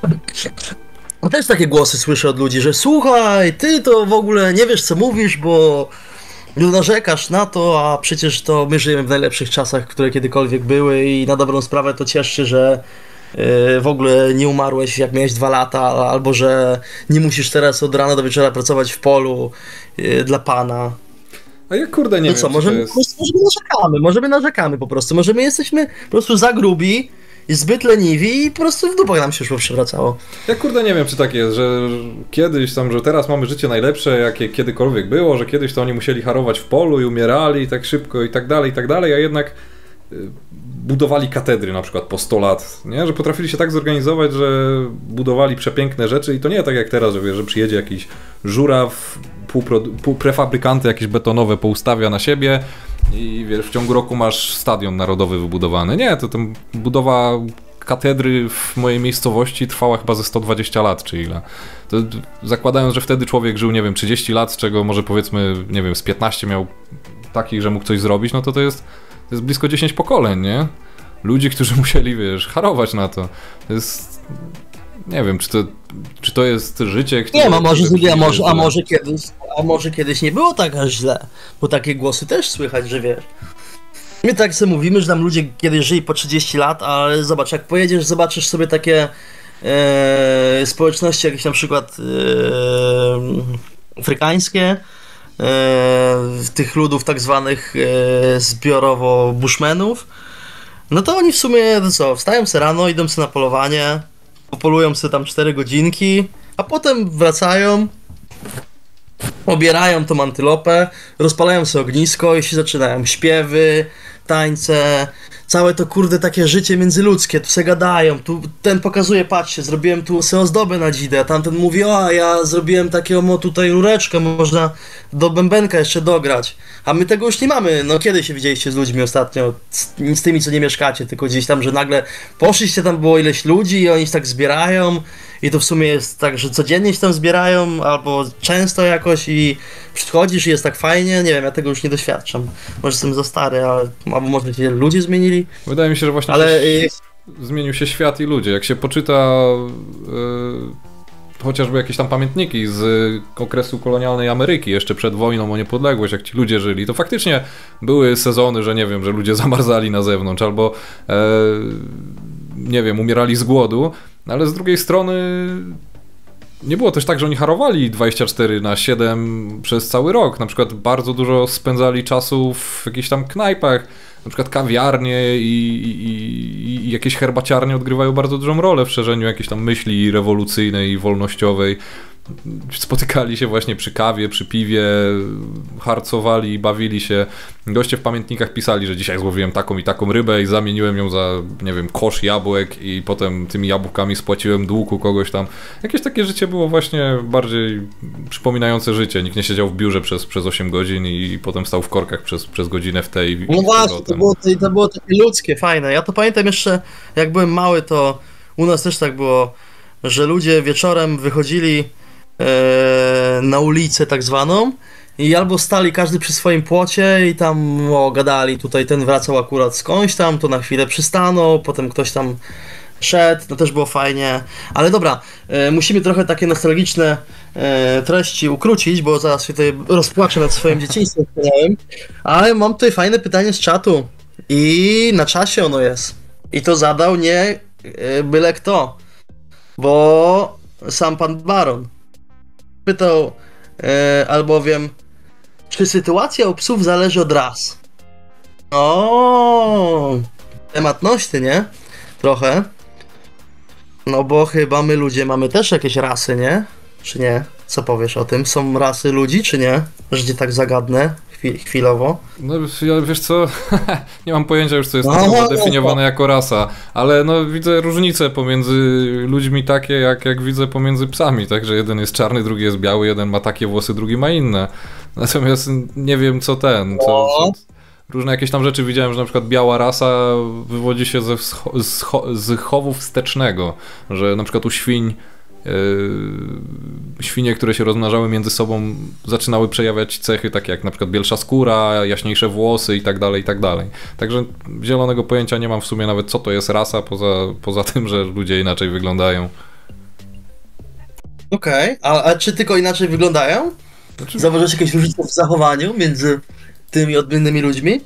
No też takie głosy słyszę od ludzi, że słuchaj, ty to w ogóle nie wiesz co mówisz, bo narzekasz na to, a przecież to my żyjemy w najlepszych czasach, które kiedykolwiek były i na dobrą sprawę to cieszy się, że yy, w ogóle nie umarłeś jak miałeś dwa lata, albo że nie musisz teraz od rana do wieczora pracować w polu yy, dla pana. A ja kurde nie no wiem, co, może, jest... może my narzekamy, może my narzekamy po prostu, może my jesteśmy po prostu za grubi, zbyt leniwi i po prostu w dupach nam się już przewracało. Ja kurde nie wiem, czy tak jest, że kiedyś tam, że teraz mamy życie najlepsze, jakie kiedykolwiek było, że kiedyś to oni musieli harować w polu i umierali tak szybko i tak dalej, i tak dalej, a jednak budowali katedry na przykład po sto lat, nie? Że potrafili się tak zorganizować, że budowali przepiękne rzeczy i to nie tak jak teraz, że, wiesz, że przyjedzie jakiś żuraw, półpro- pół prefabrykanty jakieś betonowe poustawia na siebie i wiesz, w ciągu roku masz stadion narodowy wybudowany. Nie, to tam budowa katedry w mojej miejscowości trwała chyba ze sto dwadzieścia lat, czy ile. To zakładając, że wtedy człowiek żył, nie wiem, trzydzieści lat, z czego może powiedzmy, nie wiem, z piętnaście miał takich, że mógł coś zrobić, no to to jest, to jest blisko dziesięć pokoleń, nie? Ludzi, którzy musieli, wiesz, harować na to. To jest... Nie wiem, czy to, czy to jest życie, które... Nie, a może, a, może, a, może kiedyś, a może kiedyś nie było tak aż źle, bo takie głosy też słychać, że wiesz. My tak sobie mówimy, że tam ludzie kiedyś żyli po trzydzieści lat, ale zobacz, jak pojedziesz, zobaczysz sobie takie e, społeczności jakieś na przykład e, afrykańskie, e, tych ludów tak zwanych e, zbiorowo bushmenów, no to oni w sumie, to co, wstają se rano, idą se na polowanie, popolują sobie tam cztery godzinki, a potem wracają, obierają tą antylopę, rozpalają sobie ognisko i się zaczynają śpiewy, tańce, całe to kurde takie życie międzyludzkie, tu se gadają, tu ten pokazuje, patrzcie, zrobiłem tu se ozdobę na dzidę, a tamten mówi, o, a ja zrobiłem taką o tutaj rureczkę, można do bębenka jeszcze dograć, a my tego już nie mamy. No kiedy się widzieliście z ludźmi ostatnio, z, z tymi co nie mieszkacie, tylko gdzieś tam, że nagle poszliście, tam było ileś ludzi i oni się tak zbierają i to w sumie jest tak, że codziennie się tam zbierają, albo często jakoś i przychodzisz i jest tak fajnie, nie wiem, ja tego już nie doświadczam, może jestem za stary, ale albo może się ludzie zmienili. Wydaje mi się, że właśnie ale się, zmienił się świat i ludzie. Jak się poczyta yy, chociażby jakieś tam pamiętniki z okresu kolonialnej Ameryki, jeszcze przed wojną o niepodległość, jak ci ludzie żyli, to faktycznie były sezony, że nie wiem, że ludzie zamarzali na zewnątrz, albo yy, nie wiem, umierali z głodu, ale z drugiej strony nie było też tak, że oni harowali dwadzieścia cztery na siedem przez cały rok. Na przykład bardzo dużo spędzali czasu w jakichś tam knajpach, na przykład kawiarnie i, i, i jakieś herbaciarnie odgrywają bardzo dużą rolę w szerzeniu jakiejś tam myśli rewolucyjnej i wolnościowej. Spotykali się właśnie przy kawie, przy piwie, harcowali, bawili się. Goście w pamiętnikach pisali, że dzisiaj złowiłem taką i taką rybę i zamieniłem ją za, nie wiem, kosz jabłek i potem tymi jabłkami spłaciłem dług u kogoś tam. Jakieś takie życie było właśnie bardziej przypominające życie. Nikt nie siedział w biurze przez, przez osiem godzin i potem stał w korkach przez, przez godzinę w tej. No właśnie, to było, to było takie ludzkie, fajne. Ja to pamiętam jeszcze, jak byłem mały, to u nas też tak było, że ludzie wieczorem wychodzili na ulicę tak zwaną i albo stali każdy przy swoim płocie i tam o, gadali, tutaj ten wracał akurat skądś tam, to na chwilę przystanął, potem ktoś tam szedł, no też było fajnie, ale dobra, e, musimy trochę takie nostalgiczne e, treści ukrócić, bo zaraz się tutaj rozpłaczę nad swoim dzieciństwem, ale mam tutaj fajne pytanie z czatu i na czasie ono jest i to zadał nie e, byle kto, bo sam pan Baron pytał e, albowiem, czy sytuacja u psów zależy od ras? O, temat nośny, nie? Trochę. No bo chyba my ludzie mamy też jakieś rasy, nie? Czy nie? Co powiesz o tym? Są rasy ludzi, czy nie? Że cię tak zagadnę chwil, chwilowo. No ja, wiesz co, nie mam pojęcia już, co jest no, definiowane jako rasa, ale no widzę różnice pomiędzy ludźmi takie, jak, jak widzę pomiędzy psami, tak, że jeden jest czarny, drugi jest biały, jeden ma takie włosy, drugi ma inne. Natomiast nie wiem, co ten, co, co, różne jakieś tam rzeczy widziałem, że na przykład biała rasa wywodzi się ze wscho- z, cho- z chowu wstecznego, że na przykład u świń Yy, świnie, które się rozmnażały między sobą, zaczynały przejawiać cechy takie jak na przykład bielsza skóra, jaśniejsze włosy i tak dalej, i tak dalej. Także zielonego pojęcia nie mam w sumie nawet, co to jest rasa, poza, poza tym, że ludzie inaczej wyglądają. Okej, okay. a, a czy tylko inaczej wyglądają? Znaczy... Zauważyłeś jakieś różnice w zachowaniu między tymi odmiennymi ludźmi?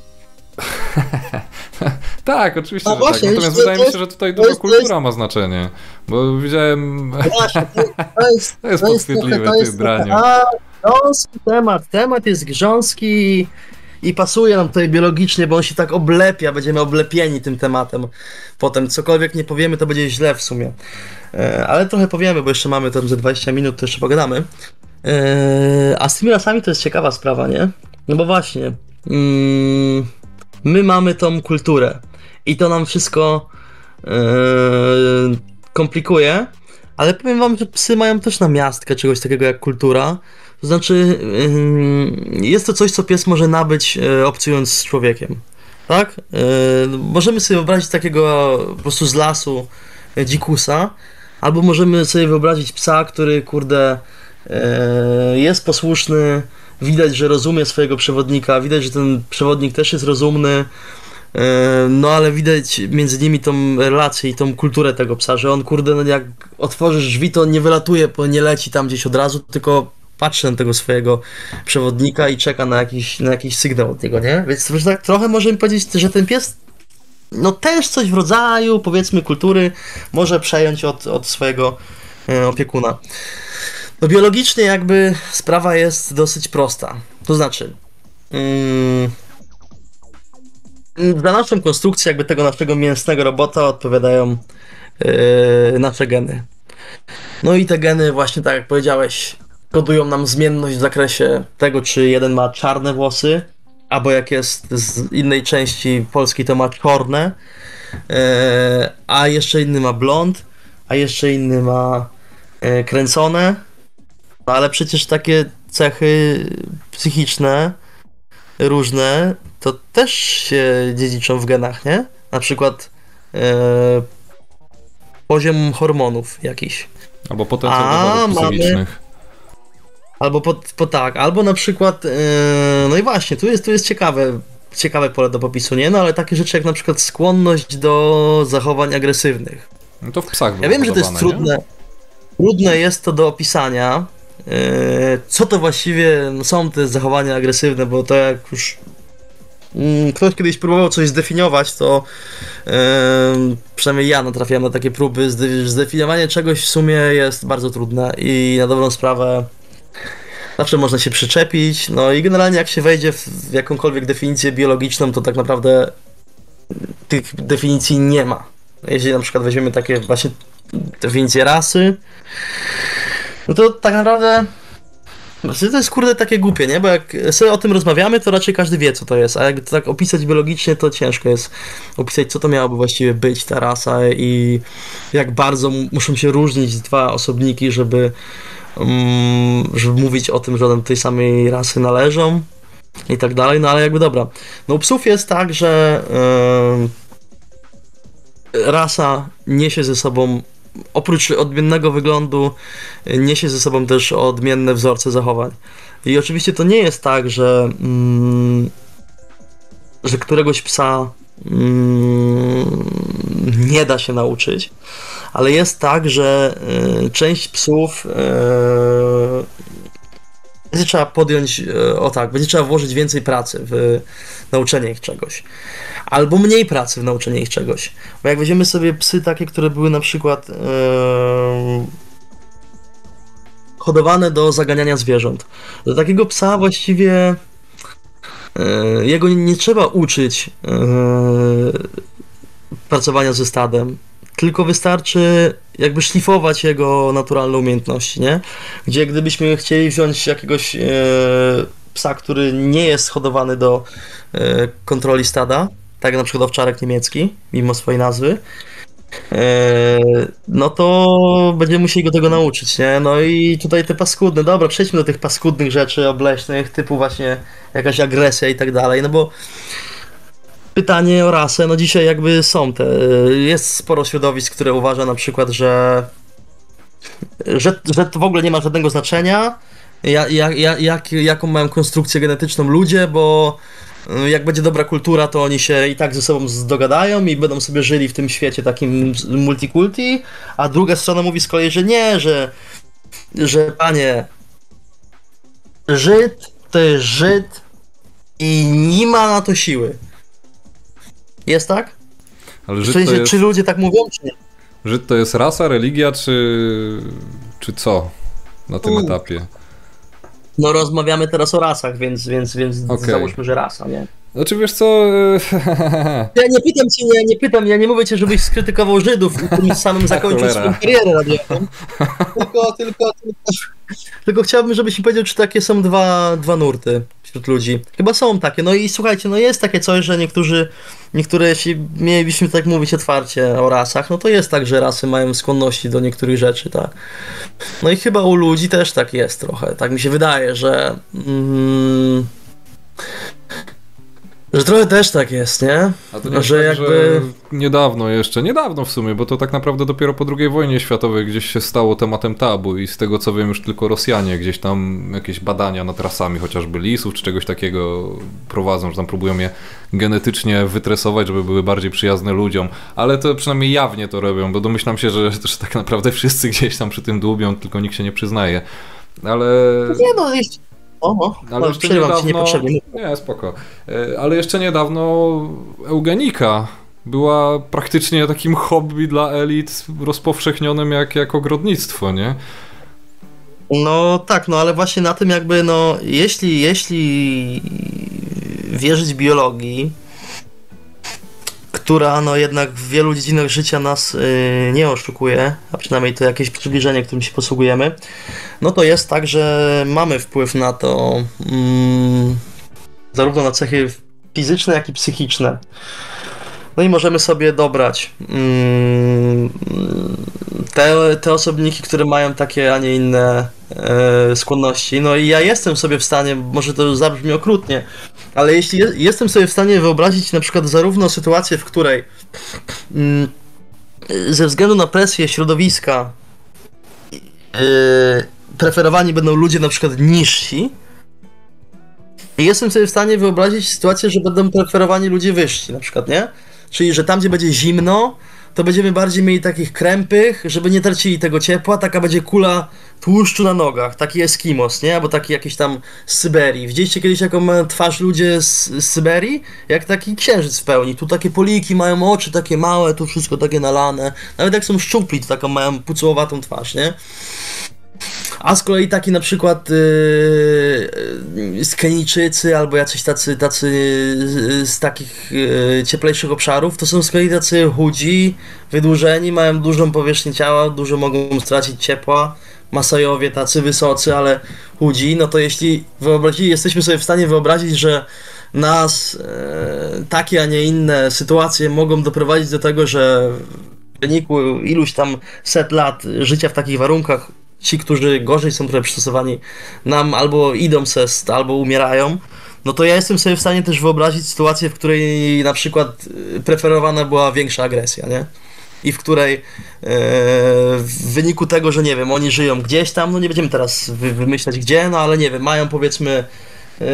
Tak, oczywiście, no że właśnie, tak. Natomiast to, wydaje to mi się, że tutaj dużo kultura ma znaczenie, bo widziałem... Właśnie, to, to jest, to jest to podchwytliwe, to jest, ty braniu. A, grząski temat, temat jest grząski i, i pasuje nam tutaj biologicznie, bo on się tak oblepia, będziemy oblepieni tym tematem. Potem cokolwiek nie powiemy, to będzie źle w sumie. E, ale trochę powiemy, bo jeszcze mamy tam ze dwadzieścia minut, to jeszcze pogadamy. E, a z tymi rasami to jest ciekawa sprawa, nie? No bo właśnie... Mm, my mamy tą kulturę i to nam wszystko yy, komplikuje, ale powiem wam, że psy mają też namiastkę czegoś takiego jak kultura, to znaczy yy, jest to coś, co pies może nabyć yy, obcując z człowiekiem, tak? Yy, możemy sobie wyobrazić takiego po prostu z lasu yy, dzikusa, albo możemy sobie wyobrazić psa, który kurde yy, jest posłuszny, widać, że rozumie swojego przewodnika, widać, że ten przewodnik też jest rozumny, no ale widać między nimi tą relację i tą kulturę tego psa, że on kurde, no jak otworzysz drzwi, to on nie wylatuje, bo nie leci tam gdzieś od razu, tylko patrzy na tego swojego przewodnika i czeka na jakiś, na jakiś sygnał od niego, nie? Więc tak trochę możemy powiedzieć, że ten pies no też coś w rodzaju, powiedzmy, kultury może przejąć od, od swojego opiekuna. No biologicznie jakby sprawa jest dosyć prosta. To znaczy, yy, za naszą konstrukcję jakby tego naszego mięsnego robota odpowiadają yy, nasze geny. No i te geny właśnie tak jak powiedziałeś, kodują nam zmienność w zakresie tego, czy jeden ma czarne włosy, albo jak jest z innej części Polski, to ma czarne, e, a jeszcze inny ma blond, a jeszcze inny ma e, kręcone, no ale przecież takie cechy psychiczne różne, to też się dziedziczą w genach, nie? Na przykład e, poziom hormonów jakiś. Albo potencjał A, dowodów mamy- psychicznych. Albo po, po tak, albo na przykład, e, no i właśnie, tu jest, tu jest ciekawe, ciekawe pole do popisu, nie? No ale takie rzeczy jak na przykład skłonność do zachowań agresywnych. No to w psach było Ja wiem, że to jest podawane, nie? trudne. Trudne jest to do opisania. e, Co to właściwie są te zachowania agresywne, bo to jak już mm, ktoś kiedyś próbował coś zdefiniować, to e, przynajmniej ja natrafiałem na takie próby. Zde- Zdefiniowanie czegoś w sumie jest bardzo trudne i na dobrą sprawę zawsze można się przyczepić. No i generalnie jak się wejdzie w w jakąkolwiek definicję biologiczną, to tak naprawdę tych definicji nie ma. Jeżeli na przykład weźmiemy takie właśnie definicje rasy, no to tak naprawdę znaczy to jest kurde takie głupie, nie? Bo jak sobie o tym rozmawiamy, to raczej każdy wie, co to jest, a jak to tak opisać biologicznie, to ciężko jest opisać, co to miałoby właściwie być ta rasa i jak bardzo m- muszą się różnić dwa osobniki, żeby, mm, żeby mówić o tym, że one do tej samej rasy należą i tak dalej, no ale jakby dobra. No u psów jest tak, że yy, rasa niesie ze sobą, oprócz odmiennego wyglądu, niesie ze sobą też odmienne wzorce zachowań. I oczywiście to nie jest tak, że, mm, że któregoś psa mm, nie da się nauczyć, ale jest tak, że y, część psów y, będzie trzeba podjąć, y, o tak, będzie trzeba włożyć więcej pracy w nauczenie ich czegoś. Albo mniej pracy w nauczenie ich czegoś. Bo jak weźmiemy sobie psy takie, które były na przykład e, hodowane do zaganiania zwierząt. Do takiego psa właściwie e, jego nie, nie trzeba uczyć e, pracowania ze stadem, tylko wystarczy jakby szlifować jego naturalne umiejętności, nie? Gdzie gdybyśmy chcieli wziąć jakiegoś e, psa, który nie jest hodowany do e, kontroli stada, tak jak na przykład owczarek niemiecki, mimo swojej nazwy, e, no to będziemy musieli go tego nauczyć, nie? No i tutaj te paskudne, dobra, przejdźmy do tych paskudnych rzeczy obleśnych, typu właśnie jakaś agresja i tak dalej, no bo pytanie o rasę, no dzisiaj jakby są te, jest sporo środowisk, które uważa na przykład, że że, że to w ogóle nie ma żadnego znaczenia, ja, ja, ja, jak, jaką mają konstrukcję genetyczną ludzie, bo jak będzie dobra kultura, to oni się i tak ze sobą dogadają i będą sobie żyli w tym świecie takim multikulti, a druga strona mówi z kolei, że nie, że, że panie, Żyd to jest Żyd i nie ma na to siły. Jest tak? Ale W Żyd to sensie, jest, czy ludzie tak mówią, czy nie? Żyd to jest rasa, religia, czy, czy co na tym U. etapie? No rozmawiamy teraz o rasach, więc, więc, więc Okej. załóżmy, że rasa, nie? Znaczy wiesz co, e, Ja nie pytam cię, ja nie pytam, ja nie mówię cię, żebyś skrytykował Żydów i tym samym zakończył Cholera. swoją karierę radiową. Tylko, tylko, tylko, tylko chciałbym, żebyś mi powiedział, czy takie są dwa, dwa nurty wśród ludzi. Chyba są takie, no i słuchajcie, no jest takie coś, że niektórzy, niektóre, jeśli mielibyśmy tak mówić otwarcie o rasach, no to jest tak, że rasy mają skłonności do niektórych rzeczy, tak. No i chyba u ludzi też tak jest trochę, tak mi się wydaje, że... Mm, że trochę też tak jest, nie? a to nie jest Że tak, jakby... że niedawno jeszcze, niedawno w sumie, bo to tak naprawdę dopiero po drugiej wojnie światowej gdzieś się stało tematem tabu i z tego co wiem już tylko Rosjanie gdzieś tam jakieś badania nad rasami chociażby lisów czy czegoś takiego prowadzą, że tam próbują je genetycznie wytresować, żeby były bardziej przyjazne ludziom, ale to przynajmniej jawnie to robią, bo domyślam się, że, że tak naprawdę wszyscy gdzieś tam przy tym dłubią, tylko nikt się nie przyznaje, ale... Nie no, jest... O, o, Ale no, jeszcze przerywam ci niedawno... niepotrzebnie. Nie, spoko. E, Ale jeszcze niedawno eugenika była praktycznie takim hobby dla elit rozpowszechnionym jak, jak ogrodnictwo, nie? No tak, no ale właśnie na tym jakby, no jeśli, jeśli wierzyć biologii, która no jednak w wielu dziedzinach życia nas y, nie oszukuje, a przynajmniej to jakieś przybliżenie, którym się posługujemy, no to jest tak, że mamy wpływ na to, mm, zarówno na cechy fizyczne, jak i psychiczne. No i możemy sobie dobrać mm, te, te osobniki, które mają takie, a nie inne e, skłonności. No i ja jestem sobie w stanie, może to zabrzmi okrutnie, ale jeśli je, jestem sobie w stanie wyobrazić na przykład zarówno sytuację, w której mm, ze względu na presję środowiska e, preferowani będą ludzie na przykład niżsi, i jestem sobie w stanie wyobrazić sytuację, że będą preferowani ludzie wyżsi na przykład, nie? Czyli, że tam, gdzie będzie zimno, to będziemy bardziej mieli takich krępych, żeby nie tracili tego ciepła, taka będzie kula tłuszczu na nogach, taki Eskimos, nie? Albo taki jakiś tam z Syberii. Widzieliście kiedyś jaką mają twarz ludzie z, z Syberii? Jak taki księżyc w pełni. Tu takie poliki, mają oczy takie małe, tu wszystko takie nalane. Nawet jak są szczupli, to taką mają pucłowatą twarz, nie? A z kolei taki na przykład yy, z Kenijczycy albo jacyś tacy, tacy z takich yy, cieplejszych obszarów, to są z kolei tacy chudzi, wydłużeni, mają dużą powierzchnię ciała, dużo mogą stracić ciepła. Masajowie tacy wysocy, ale chudzi, no to jeśli wyobrazili, jesteśmy sobie w stanie wyobrazić, że nas e, takie, a nie inne sytuacje mogą doprowadzić do tego, że w wyniku iluś tam set lat życia w takich warunkach ci, którzy gorzej są trochę przystosowani, nam albo idą sest, albo umierają, no to ja jestem sobie w stanie też wyobrazić sytuację, w której na przykład preferowana była większa agresja, nie? I w której e, w wyniku tego, że nie wiem, oni żyją gdzieś tam, no nie będziemy teraz wy, wymyślać gdzie, no ale nie wiem, mają powiedzmy e,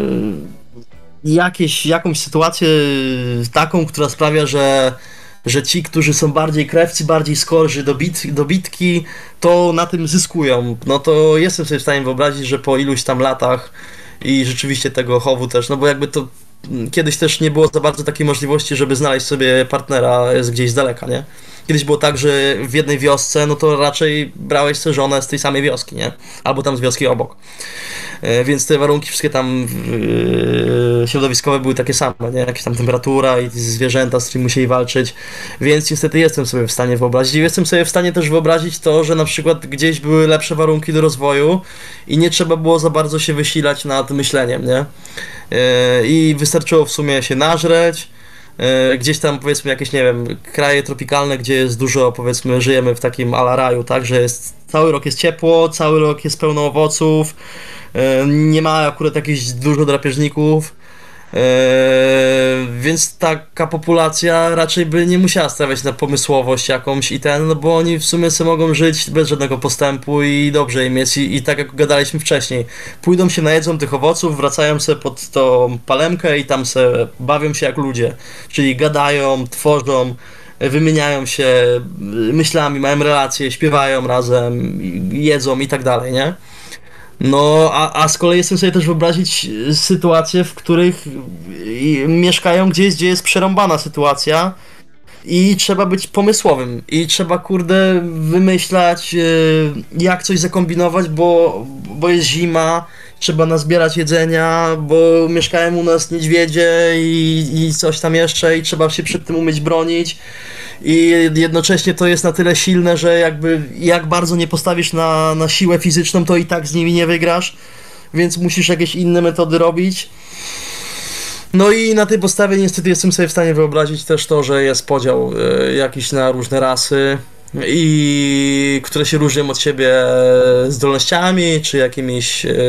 jakieś, jakąś sytuację taką, która sprawia, że że ci, którzy są bardziej krewcy, bardziej skorzy do, bit, do bitki, to na tym zyskują. No to jestem sobie w stanie wyobrazić, że po iluś tam latach i rzeczywiście tego chowu też, no bo jakby to kiedyś też nie było za bardzo takiej możliwości, żeby znaleźć sobie partnera z gdzieś z daleka, nie? Kiedyś było tak, że w jednej wiosce, no to raczej brałeś sobie żonę z tej samej wioski, nie? Albo tam z wioski obok. Więc te warunki wszystkie tam yy, środowiskowe były takie same, nie? Jakaś tam temperatura i zwierzęta, z którymi musieli walczyć, więc niestety jestem sobie w stanie wyobrazić. I jestem sobie w stanie też wyobrazić to, że na przykład gdzieś były lepsze warunki do rozwoju i nie trzeba było za bardzo się wysilać nad myśleniem, nie? Yy, I wystarczyło w sumie się nażreć, yy, gdzieś tam powiedzmy jakieś, nie wiem, kraje tropikalne, gdzie jest dużo, powiedzmy, żyjemy w takim ala raju, tak? Że jest, cały rok jest ciepło, cały rok jest pełno owoców, nie ma akurat jakichś dużo drapieżników, więc taka populacja raczej by nie musiała stawiać na pomysłowość jakąś i ten, no bo oni w sumie sobie mogą żyć bez żadnego postępu i dobrze im jest i, i tak jak gadaliśmy wcześniej, pójdą się najedzą tych owoców, wracają sobie pod tą palemkę i tam se bawią się jak ludzie, czyli gadają, tworzą, wymieniają się myślami, mają relacje, śpiewają razem, jedzą i tak dalej, nie? No, a, a z kolei jestem sobie też wyobrazić sytuacje, w których mieszkają gdzieś, gdzie jest przerąbana sytuacja i trzeba być pomysłowym i trzeba, kurde, wymyślać, jak coś zakombinować, bo, bo jest zima, trzeba nazbierać jedzenia, bo mieszkają u nas niedźwiedzie i, i coś tam jeszcze i trzeba się przed tym umieć bronić. I jednocześnie to jest na tyle silne, że jakby jak bardzo nie postawisz na, na siłę fizyczną, to i tak z nimi nie wygrasz, więc musisz jakieś inne metody robić. No i na tej podstawie niestety jestem sobie w stanie wyobrazić też to, że jest podział y, jakiś na różne rasy, i które się różnią od siebie zdolnościami, czy jakimiś y,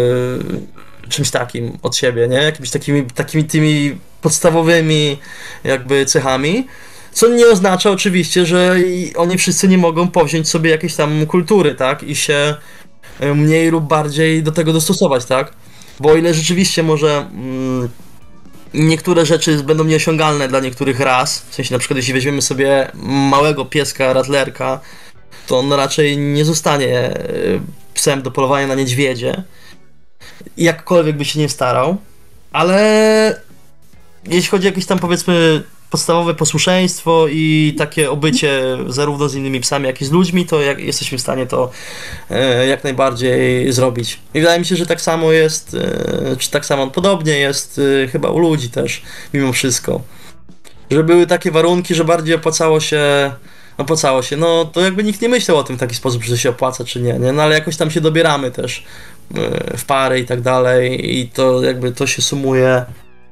czymś takim od siebie, nie? Jakimiś takimi, takimi tymi podstawowymi jakby cechami. Co nie oznacza oczywiście, że oni wszyscy nie mogą powziąć sobie jakiejś tam kultury, tak? I się mniej lub bardziej do tego dostosować, tak? Bo o ile rzeczywiście może mm, niektóre rzeczy będą nieosiągalne dla niektórych ras, w sensie na przykład jeśli weźmiemy sobie małego pieska, rattlerka, to on raczej nie zostanie psem do polowania na niedźwiedzie, jakkolwiek by się nie starał, ale jeśli chodzi o jakieś tam powiedzmy podstawowe posłuszeństwo i takie obycie zarówno z innymi psami, jak i z ludźmi, to jak jesteśmy w stanie to e, jak najbardziej zrobić. I wydaje mi się, że tak samo jest, e, czy tak samo podobnie jest e, chyba u ludzi też, mimo wszystko. Że były takie warunki, że bardziej opłacało się, opłacało się, no to jakby nikt nie myślał o tym w taki sposób, że się opłaca, czy nie, nie? No ale jakoś tam się dobieramy też w pary i tak dalej i to jakby to się sumuje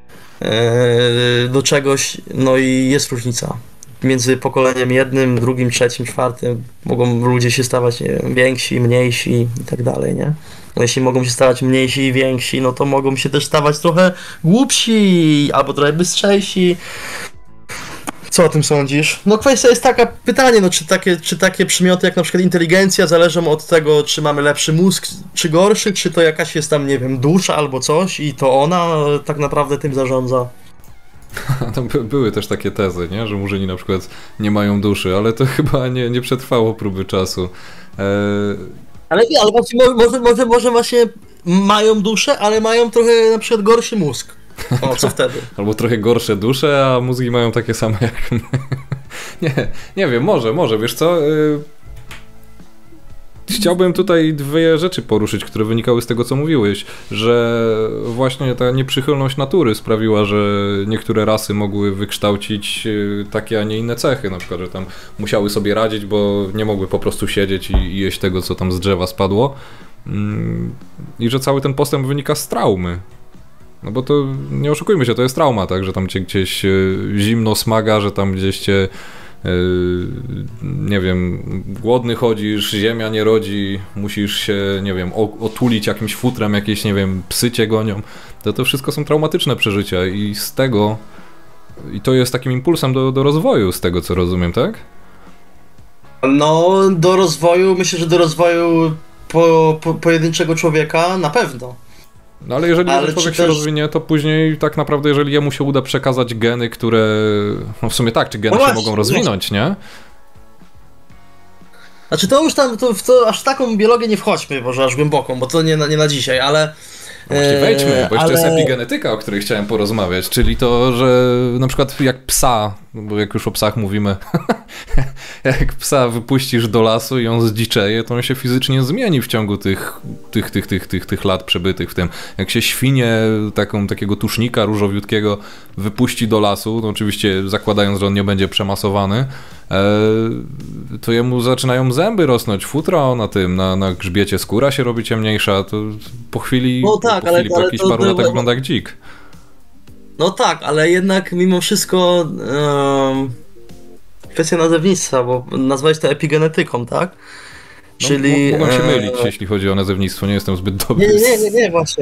do czegoś, no i jest różnica. Między pokoleniem jednym, drugim, trzecim, czwartym mogą ludzie się stawać, nie wiem, więksi, mniejsi i tak dalej, nie? No jeśli mogą się stawać mniejsi i więksi, no to mogą się też stawać trochę głupsi albo trochę bystrzejsi. Co o tym sądzisz? No kwestia jest taka, pytanie, no czy takie, czy takie przymioty jak na przykład inteligencja zależą od tego, czy mamy lepszy mózg, czy gorszy, czy to jakaś jest tam, nie wiem, dusza albo coś i to ona tak naprawdę tym zarządza. Tam by, były też takie tezy, nie? Że murzyni na przykład nie mają duszy, ale to chyba nie, nie przetrwało próby czasu. E... Ale nie, ale właśnie może, może, może właśnie mają duszę, ale mają trochę na przykład gorszy mózg. O, co wtedy? Albo trochę gorsze dusze, a mózgi mają takie same jak my. Nie, nie wiem, może, może, wiesz co? Yy... Chciałbym tutaj dwie rzeczy poruszyć, które wynikały z tego, co mówiłeś, że właśnie ta nieprzychylność natury sprawiła, że niektóre rasy mogły wykształcić takie, a nie inne cechy, na przykład, że tam musiały sobie radzić, bo nie mogły po prostu siedzieć i jeść tego, co tam z drzewa spadło i że cały ten postęp wynika z traumy. No bo to, nie oszukujmy się, to jest trauma, tak, że tam cię gdzieś zimno smaga, że tam gdzieś cię Yy, nie wiem, głodny chodzisz, ziemia nie rodzi, musisz się, nie wiem, otulić jakimś futrem, jakieś, nie wiem, psy cię gonią. To to wszystko są traumatyczne przeżycia i z tego, i to jest takim impulsem do, do rozwoju, z tego co rozumiem, tak? No, do rozwoju, myślę, że do rozwoju po, po, pojedynczego człowieka na pewno. No ale jeżeli ale człowiek się też... rozwinie, to później tak naprawdę, jeżeli jemu się uda przekazać geny, które... No w sumie tak, czy geny no się właśnie, mogą rozwinąć, nie? Znaczy to już tam, to, to aż w taką biologię nie wchodźmy, może aż głęboką, bo to nie na, nie na dzisiaj, ale... No właśnie wejdźmy, bo jeszcze ale... jest epigenetyka, o której chciałem porozmawiać, czyli to, że na przykład jak psa, bo jak już o psach mówimy, jak psa wypuścisz do lasu i on zdziczeje, to on się fizycznie zmieni w ciągu tych, tych, tych, tych, tych, tych lat przebytych w tym. Jak się świnię, taką, takiego tusznika różowiutkiego wypuści do lasu, no oczywiście zakładając, że on nie będzie przemasowany, to jemu zaczynają zęby rosnąć, futro na tym, na, na grzbiecie, skóra się robi ciemniejsza, to po chwili, no tak, po, chwili, ale, po jakichś paru latach wygląda jak dzik. No tak, ale jednak mimo wszystko um, kwestia nazewnictwa, bo nazwałeś to epigenetyką, tak? No, czyli... Mogłem się mylić, e... jeśli chodzi o nazewnictwo, nie jestem zbyt dobry. Nie, nie, nie, nie, właśnie.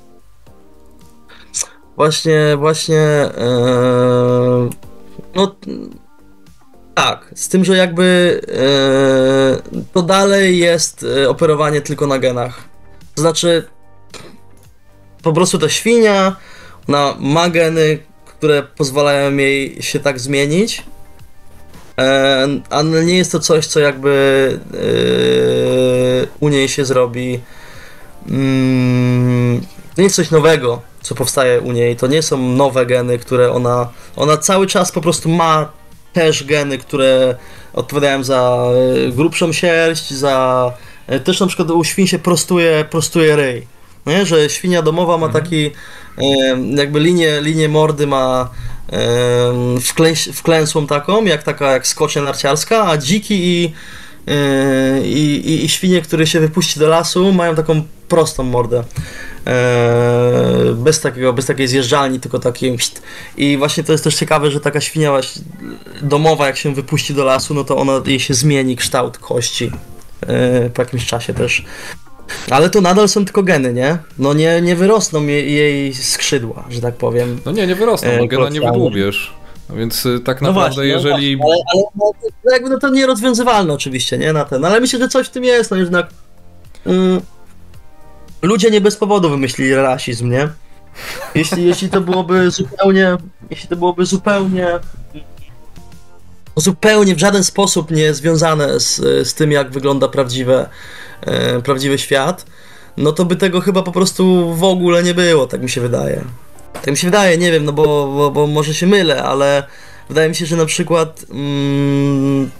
Właśnie, właśnie... E... No... Tak, z tym, że jakby e, to dalej jest e, operowanie tylko na genach. To znaczy, po prostu ta świnia, ona ma geny, które pozwalają jej się tak zmienić, e, ale nie jest to coś, co jakby e, u niej się zrobi. Mm, to nie jest coś nowego, co powstaje u niej. To nie są nowe geny, które ona... Ona cały czas po prostu ma też geny, które odpowiadają za grubszą sierść, za... Też na przykład u świń się prostuje, prostuje ryj. Nie? Że świnia domowa ma taki jakby linię, linię mordy ma wklęs, wklęsłą taką, jak taka jak skocznia narciarska, a dziki i, i, i, i świnie, które się wypuści do lasu, mają taką prostą mordę. Bez takiego, bez takiej zjeżdżalni, tylko takiej. I właśnie to jest też ciekawe, że taka świnia właśnie domowa, jak się wypuści do lasu, no to ona jej się zmieni kształt kości po jakimś czasie też. Ale to nadal są tylko geny, nie? No nie, nie wyrosną jej, jej skrzydła, że tak powiem. No nie, nie wyrosną, no gena nie wydłubiesz. Więc tak naprawdę, no właśnie, jeżeli... No właśnie, ale, ale no, jakby no to nierozwiązywalne oczywiście, nie? Na ten. Ale myślę, że coś w tym jest, no jednak... Mm, ludzie nie bez powodu wymyślili rasizm, nie? Jeśli, jeśli to byłoby zupełnie... Jeśli to byłoby zupełnie... Zupełnie w żaden sposób nie związane z, z tym, jak wygląda prawdziwe, e, prawdziwy świat, no to by tego chyba po prostu w ogóle nie było, tak mi się wydaje. Tak mi się wydaje, nie wiem, no bo, bo, bo może się mylę, ale wydaje mi się, że na przykład mm,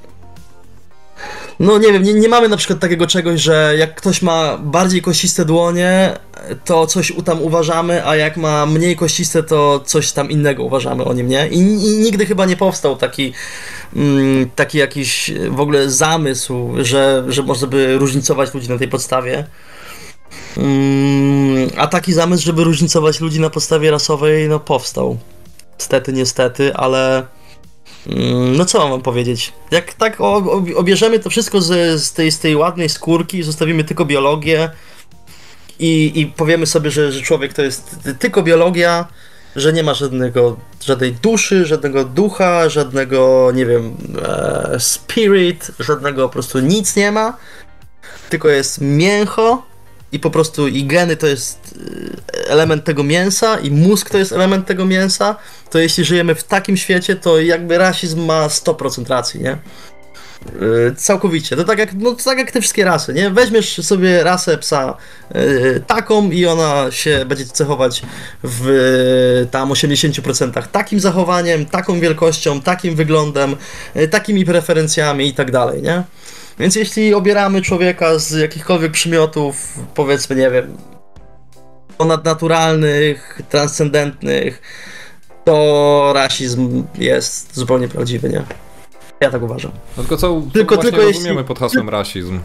no nie wiem, nie, nie mamy na przykład takiego czegoś, że jak ktoś ma bardziej kościste dłonie, to coś tam uważamy, a jak ma mniej kościste, to coś tam innego uważamy o nim, nie? I, i nigdy chyba nie powstał taki, mm, taki jakiś w ogóle zamysł, że, że można by różnicować ludzi na tej podstawie. Mm, a taki zamysł, żeby różnicować ludzi na podstawie rasowej, no powstał. Niestety, niestety, ale mm, no co mam wam powiedzieć? Jak tak o, o, obierzemy to wszystko z, z, tej, z tej ładnej skórki, zostawimy tylko biologię i, i powiemy sobie, że, że człowiek to jest tylko biologia, że nie ma żadnego, żadnej duszy, żadnego ducha, żadnego, nie wiem, e, spirit, żadnego po prostu nic nie ma, tylko jest mięcho i po prostu i geny to jest element tego mięsa i mózg to jest element tego mięsa, to jeśli żyjemy w takim świecie, to jakby rasizm ma sto procent racji, nie? Yy, całkowicie. To tak jak, no, to tak jak te wszystkie rasy, nie? Weźmiesz sobie rasę psa yy, taką i ona się będzie cechować w yy, tam osiemdziesiąt procent takim zachowaniem, taką wielkością, takim wyglądem, yy, takimi preferencjami i tak dalej, nie? Więc jeśli obieramy człowieka z jakichkolwiek przymiotów, powiedzmy, nie wiem, ponadnaturalnych, transcendentnych, to rasizm jest zupełnie prawdziwy, nie? Ja tak uważam. No tylko co, co tylko, właśnie tylko rozumiemy jeśli... pod hasłem rasizm?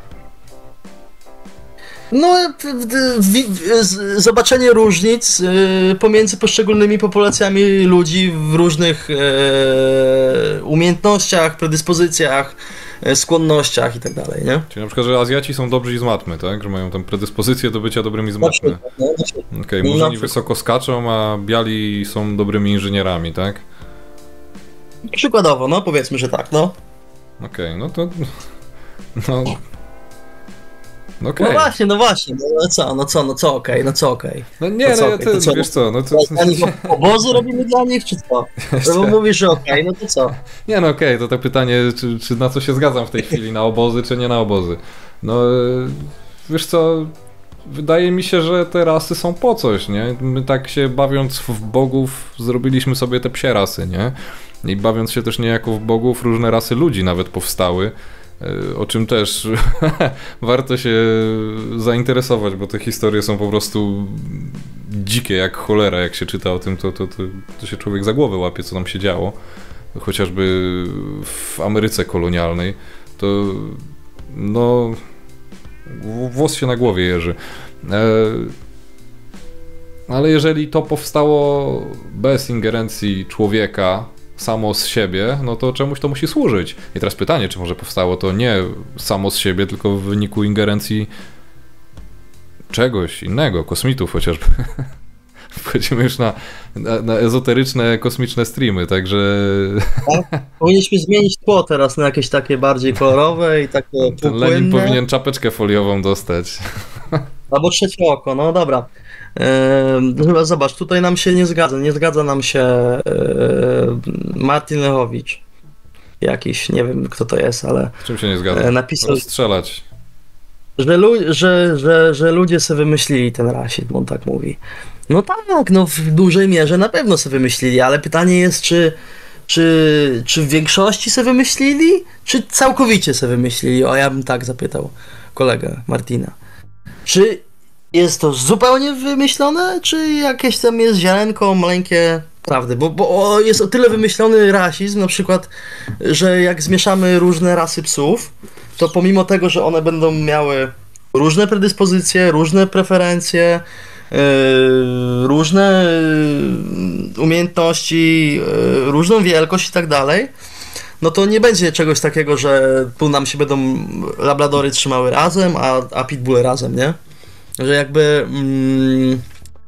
No, z, zobaczenie różnic y, pomiędzy poszczególnymi populacjami ludzi w różnych y, umiejętnościach, predyspozycjach, y, skłonnościach i tak dalej, nie? Czyli na przykład, że Azjaci są dobrzy z matmy, tak? Że mają tam predyspozycję do bycia dobrymi z matmy. No, Okej, okay, murzyni wysoko skaczą, a biali są dobrymi inżynierami, tak? Przykładowo, no powiedzmy, że tak, no. Okej, okay, no to... No... No, okay. No właśnie, no właśnie, no co, no co, no co okej, okay, no co okej. Okay. No nie, no, no ja ty, co, wiesz co, no to... Dla nich obozy robimy dla nich, czy co? No bo mówisz, że okej, okay, no to co? Nie, no okej, okay, to tak pytanie, czy, czy na co się zgadzam w tej chwili, na obozy, czy nie na obozy. No, wiesz co, wydaje mi się, że te rasy są po coś, nie? My tak się bawiąc w bogów zrobiliśmy sobie te psie rasy, nie? I bawiąc się też niejako w bogów, różne rasy ludzi nawet powstały, o czym też warto się zainteresować, bo te historie są po prostu dzikie jak cholera. Jak się czyta o tym, to, to, to, to się człowiek za głowę łapie, co tam się działo. Chociażby w Ameryce kolonialnej, to no włos się na głowie jeży. Ale jeżeli to powstało bez ingerencji człowieka, samo z siebie, no to czemuś to musi służyć. I teraz pytanie, czy może powstało to nie samo z siebie, tylko w wyniku ingerencji czegoś innego, kosmitów chociażby. Wchodzimy już na, na, na ezoteryczne, kosmiczne streamy, także... Tak? Powinniśmy zmienić tło teraz na jakieś takie bardziej kolorowe i takie Ten Lenin powinien czapeczkę foliową dostać. Albo trzecie oko, no dobra. Yy, zobacz, tutaj nam się nie zgadza, nie zgadza nam się yy, Martin Lechowicz. Jakiś, nie wiem kto to jest, ale... Z czym się nie zgadza? Napisał, rozstrzelać. Że, lu- że, że, że ludzie sobie wymyślili ten rasizm, on tak mówi. No tak, no w dużej mierze na pewno sobie wymyślili, ale pytanie jest, czy, czy, czy w większości sobie wymyślili, czy całkowicie sobie wymyślili? O, ja bym tak zapytał kolegę Martina. Czy jest to zupełnie wymyślone, czy jakieś tam jest ziarenko maleńkie prawdy? Bo, bo jest o tyle wymyślony rasizm, na przykład, że jak zmieszamy różne rasy psów, to pomimo tego, że one będą miały różne predyspozycje, różne preferencje, yy, różne yy, umiejętności, yy, różną wielkość i tak dalej, no to nie będzie czegoś takiego, że tu nam się będą labradory trzymały razem, a, a pitbulle razem, nie? Że jakby... Mm,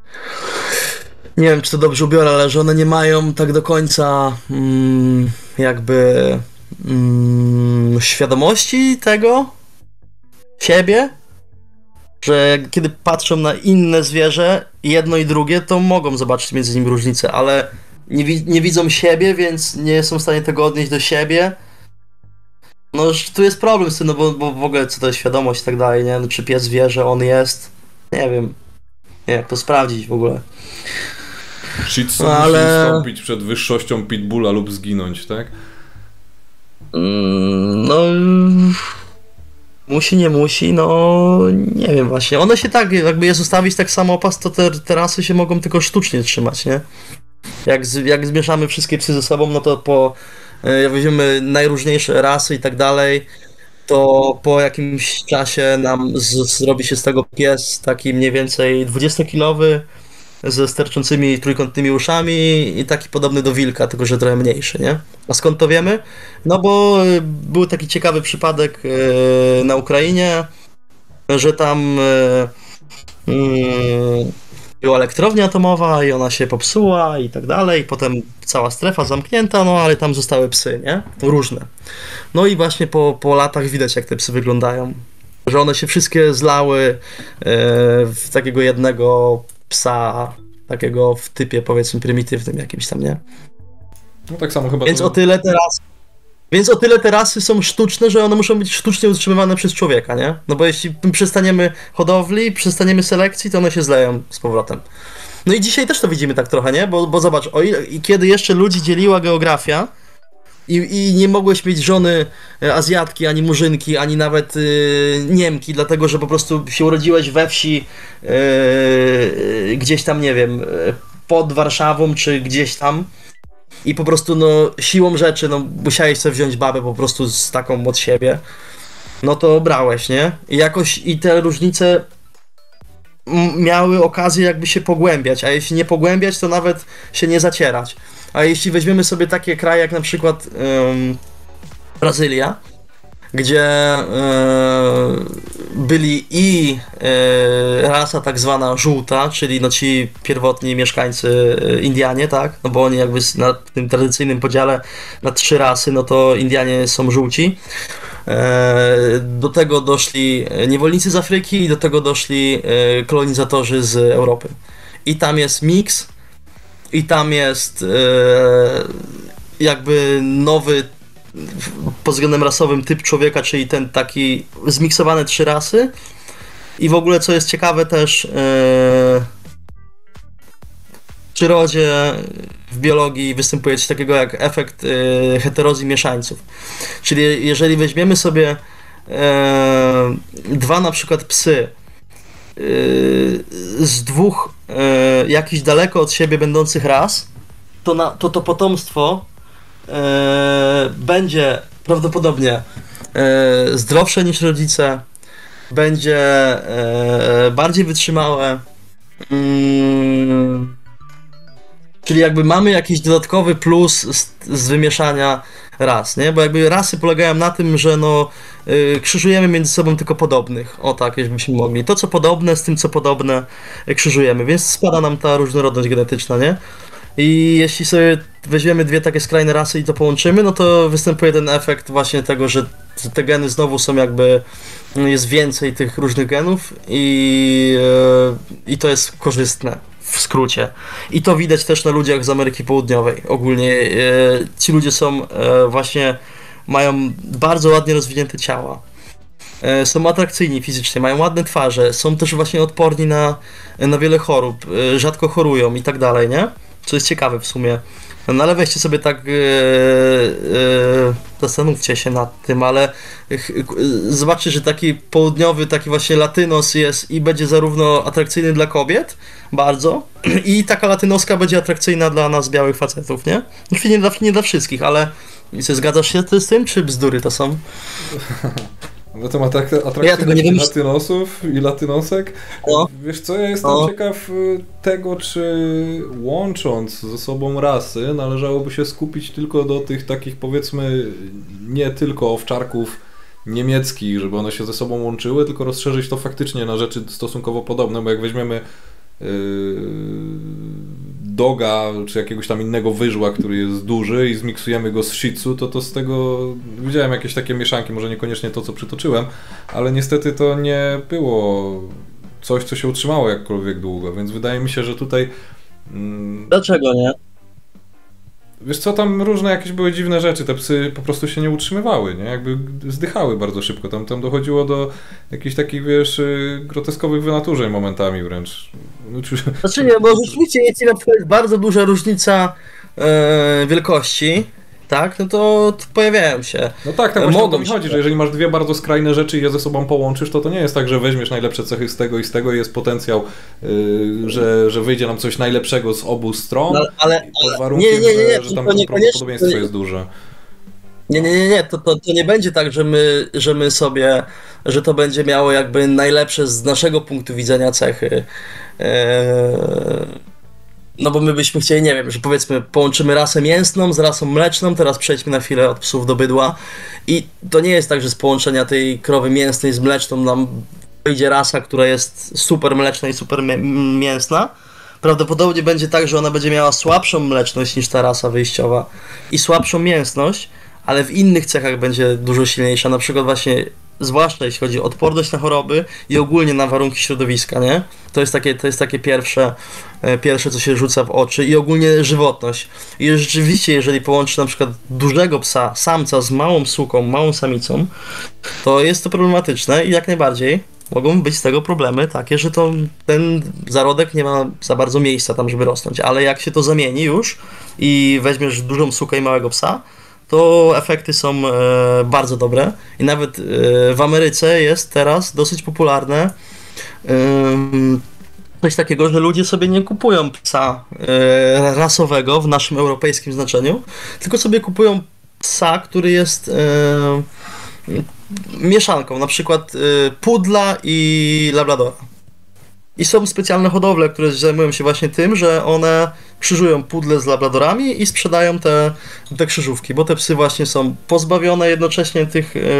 nie wiem, czy to dobrze ubiorę, ale że one nie mają tak do końca mm, jakby mm, świadomości tego, siebie, że kiedy patrzą na inne zwierzę, jedno i drugie, to mogą zobaczyć między nimi różnicę, ale nie, wi- nie widzą siebie, więc nie są w stanie tego odnieść do siebie. No tu jest problem z tym, no bo, bo w ogóle co to jest świadomość i tak dalej, nie? No, czy pies wie, że on jest? Nie wiem. Nie, jak to sprawdzić w ogóle. Shih Tzu no, ale... musi ustąpić przed wyższością pitbulla lub zginąć, tak? Mm, no... Musi, nie musi, no... Nie wiem właśnie. One się tak, jakby je zostawić tak samo opas, to te, te rasy się mogą tylko sztucznie trzymać, nie? Jak, z, jak zmieszamy wszystkie psy ze sobą, no to po... Jak weźmiemy najróżniejsze rasy i tak dalej, to po jakimś czasie nam z, zrobi się z tego pies taki mniej więcej dwudziestokilowy, ze sterczącymi trójkątnymi uszami i taki podobny do wilka, tylko że trochę mniejszy, nie? A skąd to wiemy? No bo y, był taki ciekawy przypadek y, na Ukrainie, że tam y, y, była elektrownia atomowa i ona się popsuła i tak dalej, potem cała strefa zamknięta, no ale tam zostały psy, nie? Różne. No i właśnie po, po latach widać, jak te psy wyglądają. Że one się wszystkie zlały y, w takiego jednego psa, takiego w typie powiedzmy prymitywnym jakimś tam, nie? No tak samo chyba... Więc to... o tyle te rasy, więc o tyle te rasy są sztuczne, że one muszą być sztucznie utrzymywane przez człowieka, nie? No bo jeśli przestaniemy hodowli, przestaniemy selekcji, to one się zleją z powrotem. No i dzisiaj też to widzimy tak trochę, nie? Bo, bo zobacz, o ile, i kiedy jeszcze ludzi dzieliła geografia, I, I nie mogłeś mieć żony Azjatki, ani Murzynki, ani nawet y, Niemki, dlatego że po prostu się urodziłeś we wsi y, gdzieś tam, nie wiem, pod Warszawą, czy gdzieś tam i po prostu no siłą rzeczy no musiałeś sobie wziąć babę po prostu z taką od siebie, no to brałeś, nie? I jakoś i te różnice miały okazję jakby się pogłębiać, a jeśli nie pogłębiać, to nawet się nie zacierać. A jeśli weźmiemy sobie takie kraje jak na przykład ym, Brazylia, gdzie yy, byli i yy, rasa tak zwana żółta, czyli no ci pierwotni mieszkańcy yy, Indianie, tak? No bo oni jakby na tym tradycyjnym podziale na trzy rasy, no to Indianie są żółci. Do tego doszli niewolnicy z Afryki i do tego doszli kolonizatorzy z Europy. I tam jest miks, i tam jest jakby nowy pod względem rasowym typ człowieka, czyli ten taki zmiksowane trzy rasy. I w ogóle co jest ciekawe też w przyrodzie, w biologii występuje coś takiego jak efekt y, heterozji mieszańców. Czyli jeżeli weźmiemy sobie e, dwa na przykład psy y, z dwóch e, jakichś daleko od siebie będących ras, to na, to, to potomstwo e, będzie prawdopodobnie e, zdrowsze niż rodzice, będzie e, bardziej wytrzymałe. Mm, Czyli jakby mamy jakiś dodatkowy plus z, z wymieszania ras, nie? Bo jakby rasy polegają na tym, że no yy, krzyżujemy między sobą tylko podobnych. O tak, jakbyśmy mogli. To co podobne z tym co podobne yy, krzyżujemy, więc spada nam ta różnorodność genetyczna, nie? I jeśli sobie weźmiemy dwie takie skrajne rasy i to połączymy, no to występuje ten efekt właśnie tego, że te geny znowu są jakby, jest więcej tych różnych genów i, yy, i to jest korzystne. W skrócie. I to widać też na ludziach z Ameryki Południowej. Ogólnie e, ci ludzie są e, właśnie, mają bardzo ładnie rozwinięte ciała. E, są atrakcyjni fizycznie, mają ładne twarze, są też właśnie odporni na, na wiele chorób, e, rzadko chorują i tak dalej, nie? Co jest ciekawe w sumie. No ale weźcie sobie tak, e, e, zastanówcie się nad tym, ale e, zobaczcie, że taki południowy, taki właśnie latynos jest i będzie zarówno atrakcyjny dla kobiet, bardzo, i taka latynoska będzie atrakcyjna dla nas, białych facetów, nie? Oczywiście nie dla, nie dla wszystkich, ale co, zgadzasz się ty z tym, czy bzdury to są? Na temat atrakcyjnych ja tego nie wiem, latynosów i latynosek. No. Wiesz co, ja jestem no. ciekaw tego, czy łącząc ze sobą rasy należałoby się skupić tylko do tych takich, powiedzmy, nie tylko owczarków niemieckich, żeby one się ze sobą łączyły, tylko rozszerzyć to faktycznie na rzeczy stosunkowo podobne, bo jak weźmiemy yy, doga, czy jakiegoś tam innego wyżła, który jest duży i zmiksujemy go z shih tzu, to to z tego widziałem jakieś takie mieszanki, może niekoniecznie to, co przytoczyłem, ale niestety to nie było coś, co się utrzymało jakkolwiek długo, więc wydaje mi się, że tutaj... Mm, Dlaczego nie? Wiesz co, tam różne jakieś były dziwne rzeczy, te psy po prostu się nie utrzymywały, nie? Jakby zdychały bardzo szybko, tam, tam dochodziło do jakichś takich, wiesz, groteskowych wynaturzeń momentami wręcz. Znaczy nie, bo rzeczywiście jeśli na przykład jest bardzo duża różnica e, wielkości, tak, no to, to pojawiają się. No tak, tak właśnie o to mi chodzi, że jeżeli masz dwie bardzo skrajne rzeczy i je ze sobą połączysz, to to nie jest tak, że weźmiesz najlepsze cechy z tego i z tego i jest potencjał, yy, że, że wyjdzie nam coś najlepszego z obu stron, no, ale, pod warunkiem, nie, nie, nie, nie, że, że tam prawdopodobieństwo jest duże. Nie, nie, nie, nie, to, to, to nie będzie tak, że my, że my sobie, że to będzie miało jakby najlepsze z naszego punktu widzenia cechy. Eee, no bo my byśmy chcieli, nie wiem, że powiedzmy połączymy rasę mięsną z rasą mleczną, teraz przejdźmy na chwilę od psów do bydła i to nie jest tak, że z połączenia tej krowy mięsnej z mleczną nam wyjdzie rasa, która jest super mleczna i super mięsna. Prawdopodobnie będzie tak, że ona będzie miała słabszą mleczność niż ta rasa wyjściowa i słabszą mięsność, ale w innych cechach będzie dużo silniejsza, na przykład właśnie, zwłaszcza jeśli chodzi o odporność na choroby i ogólnie na warunki środowiska, nie? To jest takie, to jest takie pierwsze, pierwsze, co się rzuca w oczy i ogólnie żywotność. I rzeczywiście, jeżeli połączy na przykład dużego psa, samca z małą suką, małą samicą, to jest to problematyczne i jak najbardziej mogą być z tego problemy takie, że to ten zarodek nie ma za bardzo miejsca tam, żeby rosnąć, ale jak się to zamieni już i weźmiesz dużą sukę i małego psa, to efekty są e, bardzo dobre i nawet e, w Ameryce jest teraz dosyć popularne e, coś takiego, że ludzie sobie nie kupują psa e, rasowego w naszym europejskim znaczeniu, tylko sobie kupują psa, który jest e, mieszanką, na przykład e, pudla i labradora. I są specjalne hodowle, które zajmują się właśnie tym, że one krzyżują pudle z labradorami i sprzedają te, te krzyżówki, bo te psy właśnie są pozbawione jednocześnie tych yy,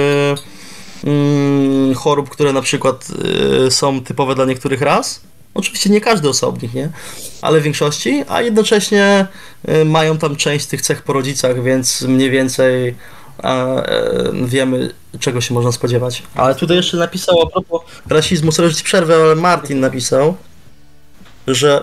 yy, chorób, które na przykład yy, są typowe dla niektórych ras. Oczywiście nie każdy osobnik, nie? Ale w większości, a jednocześnie yy, mają tam część tych cech po rodzicach, więc mniej więcej a, e, wiemy, czego się można spodziewać. Ale tutaj jeszcze napisał a propos rasizmu, sorry, że ci przerwę, ale Martin napisał, że,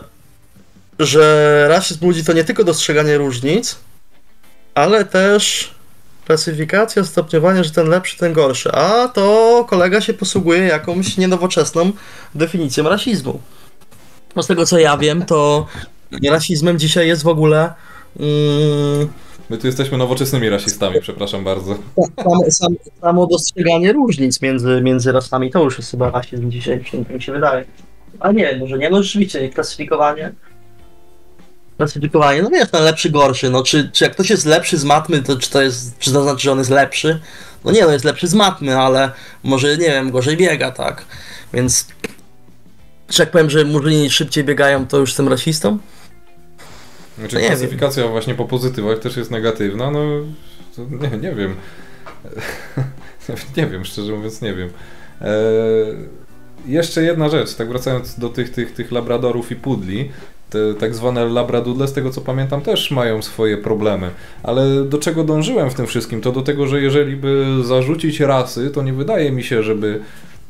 że rasizm ludzi to nie tylko dostrzeganie różnic, ale też klasyfikacja, stopniowanie, że ten lepszy, ten gorszy. A to kolega się posługuje jakąś nienowoczesną definicją rasizmu. Bo z tego co ja wiem, to rasizmem dzisiaj jest w ogóle... Mm, My tu jesteśmy nowoczesnymi rasistami, przepraszam bardzo. Samo, samo, samo dostrzeganie różnic między, między rasami to już jest chyba rasizm dzisiaj, tak mi się wydaje. A nie, może nie, no rzeczywiście, klasyfikowanie. Klasyfikowanie, no wiesz, ten lepszy, gorszy, no czy, czy jak ktoś jest lepszy z matmy, to czy to jest, czy to znaczy, że on jest lepszy? No nie, no jest lepszy z matmy, ale może, nie wiem, gorzej biega, tak. Więc, czy jak powiem, że murzyni szybciej biegają, to już jestem rasistą? Znaczy no klasyfikacja wiem. Właśnie po pozytywach też jest negatywna, no nie, nie wiem. nie wiem, szczerze mówiąc nie wiem. Eee, jeszcze jedna rzecz, tak wracając do tych, tych, tych labradorów i pudli, te tak zwane labradoodle, z tego co pamiętam, też mają swoje problemy. Ale do czego dążyłem w tym wszystkim? To do tego, że jeżeli by zarzucić rasy, to nie wydaje mi się, żeby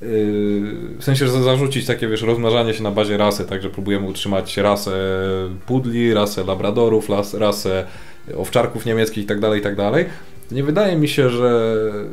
w sensie, że zarzucić takie, wiesz, rozmnażanie się na bazie rasy, także próbujemy utrzymać rasę pudli, rasę labradorów, las, rasę owczarków niemieckich itd., itd. Nie wydaje mi się, że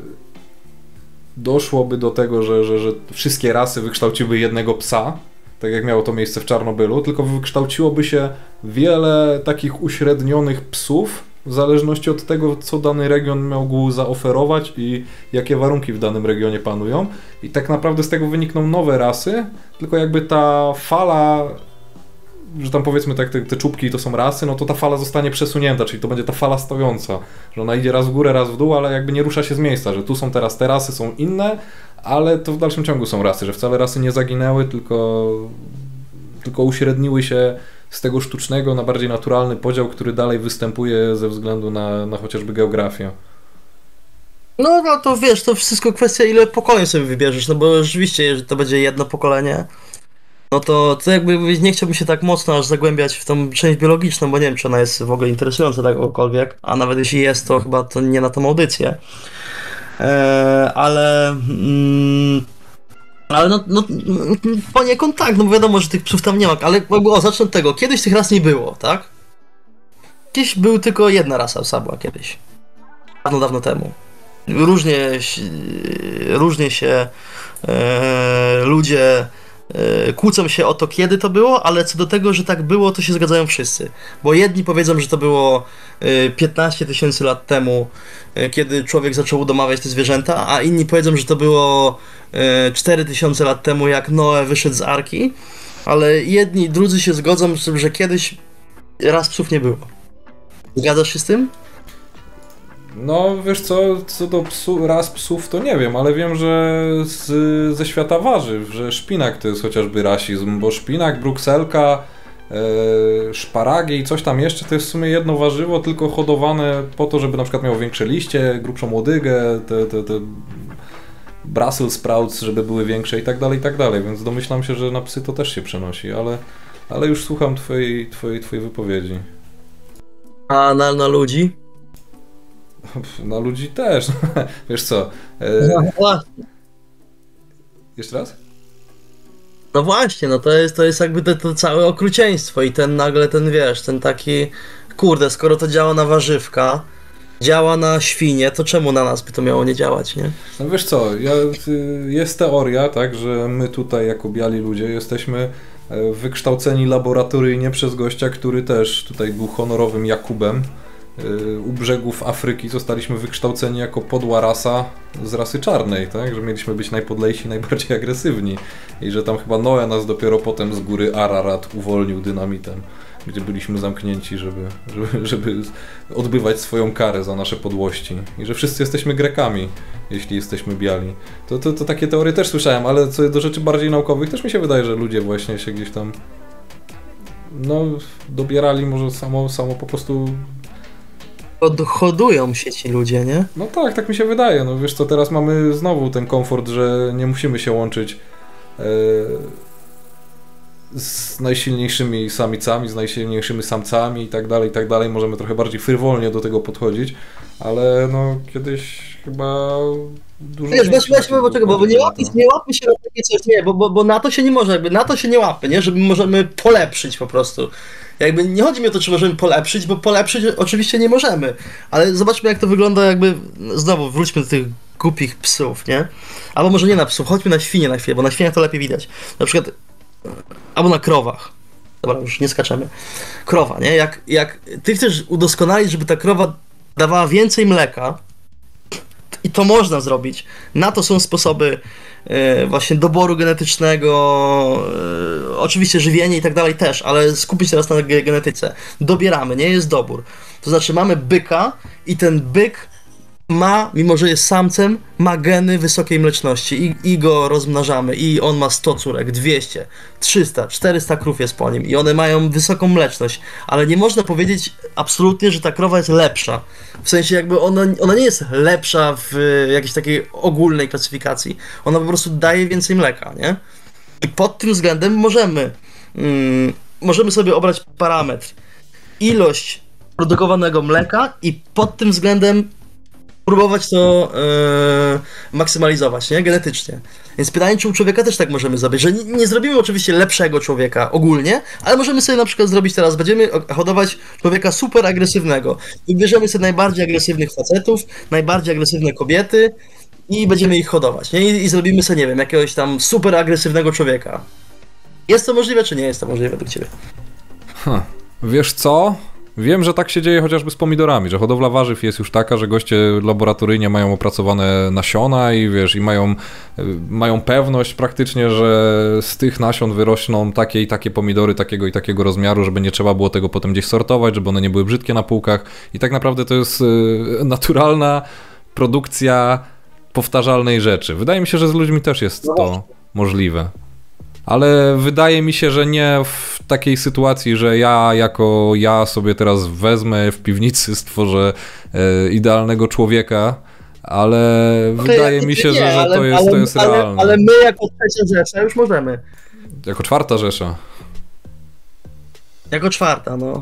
doszłoby do tego, że, że, że wszystkie rasy wykształciły jednego psa, tak jak miało to miejsce w Czarnobylu, tylko wykształciłoby się wiele takich uśrednionych psów, w zależności od tego, co dany region mógł zaoferować i jakie warunki w danym regionie panują. I tak naprawdę z tego wynikną nowe rasy, tylko jakby ta fala, że tam powiedzmy tak, te, te czubki to są rasy, no to ta fala zostanie przesunięta, czyli to będzie ta fala stojąca, że ona idzie raz w górę, raz w dół, ale jakby nie rusza się z miejsca, że tu są teraz te rasy, są inne, ale to w dalszym ciągu są rasy, że wcale rasy nie zaginęły, tylko, tylko uśredniły się z tego sztucznego na bardziej naturalny podział, który dalej występuje ze względu na, na chociażby geografię. No, no to wiesz, to wszystko kwestia ile pokoleń sobie wybierzesz, no bo rzeczywiście, jeżeli to będzie jedno pokolenie, no to, to jakby nie chciałbym się tak mocno aż zagłębiać w tą część biologiczną, bo nie wiem, czy ona jest w ogóle interesująca takokolwiek, a nawet jeśli jest, to chyba to nie na tą audycję. Eee, ale... Mm, ale no, no poniekąd tak, no bo wiadomo, że tych psów tam nie ma, ale jakby, o, zacznę od tego, kiedyś tych ras nie było, tak? Kiedyś był tylko jedna rasa psa była kiedyś. Dawno, dawno temu. Różnie, różnie się e, ludzie e, kłócą się o to, kiedy to było, ale co do tego, że tak było, to się zgadzają wszyscy. Bo jedni powiedzą, że to było e, piętnaście tysięcy lat temu, e, kiedy człowiek zaczął udomawiać te zwierzęta, a inni powiedzą, że to było e, cztery tysiące lat temu, jak Noe wyszedł z Arki, ale jedni i drudzy się zgodzą, że kiedyś ras psów nie było. Zgadzasz się z tym? No wiesz co, co do psu, ras psów to nie wiem, ale wiem, że z, ze świata warzyw, że szpinak to jest chociażby rasizm, bo szpinak, brukselka, e, szparagi i coś tam jeszcze to jest w sumie jedno warzywo, tylko hodowane po to, żeby na przykład miało większe liście, grubszą łodygę, te, te, te Brussels sprouts, żeby były większe i tak dalej, i tak dalej, więc domyślam się, że na psy to też się przenosi, ale, ale już słucham twojej, twojej, twojej wypowiedzi. A na, na ludzi? Na ludzi też. Wiesz co? E... No właśnie. Jeszcze raz? No właśnie, no to jest, to jest jakby to, to całe okrucieństwo i ten nagle ten, wiesz, ten taki, kurde, skoro to działa na warzywka, działa na świnie, to czemu na nas by to miało nie działać, nie? No wiesz co, ja, jest teoria, tak, że my tutaj jako biali ludzie jesteśmy wykształceni laboratoryjnie przez gościa, który też tutaj był honorowym Jakubem. U brzegów Afryki zostaliśmy wykształceni jako podła rasa z rasy czarnej, tak? Że mieliśmy być najpodlejsi, najbardziej agresywni i że tam chyba Noe nas dopiero potem z góry Ararat uwolnił dynamitem, gdzie byliśmy zamknięci, żeby, żeby, żeby odbywać swoją karę za nasze podłości i że wszyscy jesteśmy Grekami, jeśli jesteśmy biali. To, to, to takie teorie też słyszałem, ale co do rzeczy bardziej naukowych też mi się wydaje, że ludzie właśnie się gdzieś tam no dobierali może samo, samo po prostu Odhodują się ci ludzie, nie? No tak, tak mi się wydaje. No wiesz co, teraz mamy znowu ten komfort, że nie musimy się łączyć e, z najsilniejszymi samicami, z najsilniejszymi samcami i tak dalej, i tak dalej. Możemy trochę bardziej frywolnie do tego podchodzić, ale no kiedyś chyba dużo... Wiesz, weź, weźmy, bo czego, bo nie łapmy, nie łapmy się na takie coś, nie, bo, bo, bo na to się nie może, jakby na to się nie łapy, nie, żeby możemy polepszyć po prostu. Jakby nie chodzi mi o to, czy możemy polepszyć, bo polepszyć oczywiście nie możemy, ale zobaczmy, jak to wygląda, jakby, znowu wróćmy do tych głupich psów, nie? Albo może nie na psów, chodźmy na świnie na chwilę, bo na świniach to lepiej widać. Na przykład, albo na krowach. Dobra, już nie skaczemy. Krowa, nie? Jak, jak ty chcesz udoskonalić, żeby ta krowa dawała więcej mleka, i to można zrobić. Na to są sposoby e, właśnie doboru genetycznego, e, oczywiście żywienie i tak dalej też, ale skupić teraz na ge- genetyce. Dobieramy, nie jest dobór. To znaczy mamy byka i ten byk ma, mimo że jest samcem, ma geny wysokiej mleczności i, i go rozmnażamy i on ma sto córek, dwieście, trzysta, czterysta krów jest po nim i one mają wysoką mleczność, ale nie można powiedzieć absolutnie, że ta krowa jest lepsza. W sensie jakby ona, ona nie jest lepsza w jakiejś takiej ogólnej klasyfikacji, ona po prostu daje więcej mleka, nie? I pod tym względem możemy mm, możemy sobie obrać parametr ilość produkowanego mleka i pod tym względem próbować to yy, maksymalizować, nie? Genetycznie. Więc pytanie, czy u człowieka też tak możemy zrobić, że nie, nie zrobimy oczywiście lepszego człowieka ogólnie, ale możemy sobie na przykład zrobić teraz, będziemy hodować człowieka super agresywnego. Wybierzemy sobie najbardziej agresywnych facetów, najbardziej agresywne kobiety i będziemy ich hodować, nie? I, i zrobimy sobie, nie wiem, jakiegoś tam super agresywnego człowieka. Jest to możliwe, czy nie jest to możliwe według ciebie? Huh. Wiesz co? Wiem, że tak się dzieje chociażby z pomidorami, że hodowla warzyw jest już taka, że goście laboratoryjnie mają opracowane nasiona i wiesz, i mają, mają pewność praktycznie, że z tych nasion wyrośną takie i takie pomidory takiego i takiego rozmiaru, żeby nie trzeba było tego potem gdzieś sortować, żeby one nie były brzydkie na półkach i tak naprawdę to jest naturalna produkcja powtarzalnej rzeczy. Wydaje mi się, że z ludźmi też jest to możliwe. Ale wydaje mi się, że nie w takiej sytuacji, że ja jako ja sobie teraz wezmę w piwnicy, stworzę e, idealnego człowieka, ale okay, wydaje mi się, nie, że, że ale, to, jest, ale, to jest ale, realne. Ale my jako trzecia Rzesza już możemy. Jako czwarta Rzesza. Jako czwarta, no.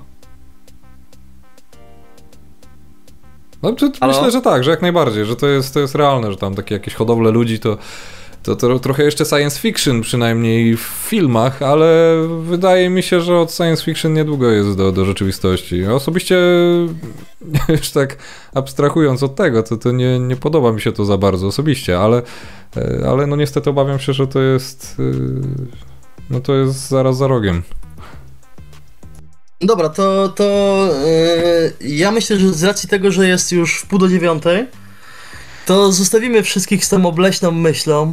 No to myślę, że tak, że jak najbardziej, że to jest, to jest realne, że tam takie jakieś hodowle ludzi to To, to trochę jeszcze science fiction, przynajmniej w filmach, ale wydaje mi się, że od science fiction niedługo jest do, do rzeczywistości. Osobiście, już tak abstrahując od tego, to, to nie, nie podoba mi się to za bardzo osobiście, ale, ale no niestety obawiam się, że to jest, no to jest zaraz za rogiem. Dobra, to, to yy, ja myślę, że z racji tego, że jest już w pół do dziewiątej, to zostawimy wszystkich z tą obleśną myślą,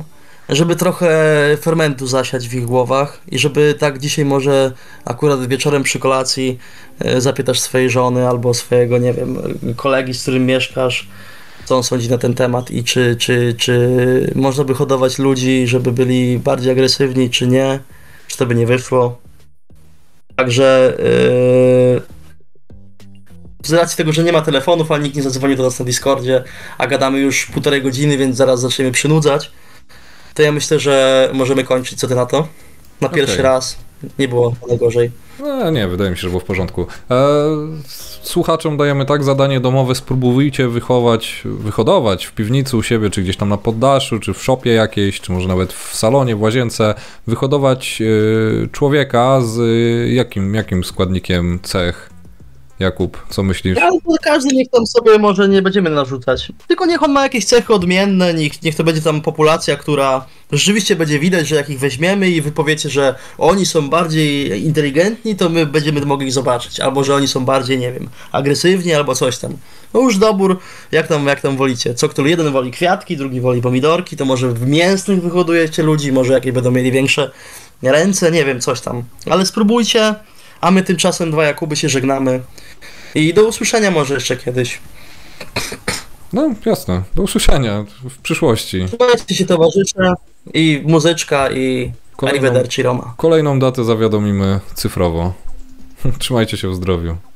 żeby trochę fermentu zasiać w ich głowach i żeby tak dzisiaj może akurat wieczorem przy kolacji e, zapytasz swojej żony albo swojego, nie wiem, kolegi, z którym mieszkasz, co on sądzi na ten temat i czy, czy, czy można by hodować ludzi, żeby byli bardziej agresywni, czy nie, czy to by nie wyszło. Także yy, z racji tego, że nie ma telefonów, a nikt nie zadzwoni do nas na Discordzie, a gadamy już półtorej godziny, więc zaraz zaczniemy przynudzać, to ja myślę, że możemy kończyć. Co ty na to? Na pierwszy Okej. raz nie było najgorzej. No, nie, wydaje mi się, że było w porządku. E, słuchaczom dajemy tak zadanie domowe, spróbujcie wychować, wyhodować w piwnicy u siebie, czy gdzieś tam na poddaszu, czy w szopie jakiejś, czy może nawet w salonie, w łazience, wyhodować e, człowieka z e, jakim, jakim składnikiem cech? Jakub, co myślisz? Ale to każdy niech tam sobie może nie będziemy narzucać. Tylko niech on ma jakieś cechy odmienne, niech, niech to będzie tam populacja, która rzeczywiście będzie widać, że jak ich weźmiemy i wy powiecie, że oni są bardziej inteligentni, to my będziemy mogli ich zobaczyć. Albo że oni są bardziej, nie wiem, agresywni albo coś tam. No już dobór, jak tam, jak tam wolicie. Co kto, jeden woli kwiatki, drugi woli pomidorki, to może w mięsnych wyhodujecie ludzi, może jakieś będą mieli większe ręce, nie wiem, coś tam. Ale spróbujcie, a my tymczasem dwa Jakuby się żegnamy. I do usłyszenia może jeszcze kiedyś. No jasne, do usłyszenia w przyszłości. Trzymajcie się, towarzysze, i muzyczka, i Kolejną- arrivederci Roma. Kolejną datę zawiadomimy cyfrowo. Trzymajcie się w zdrowiu.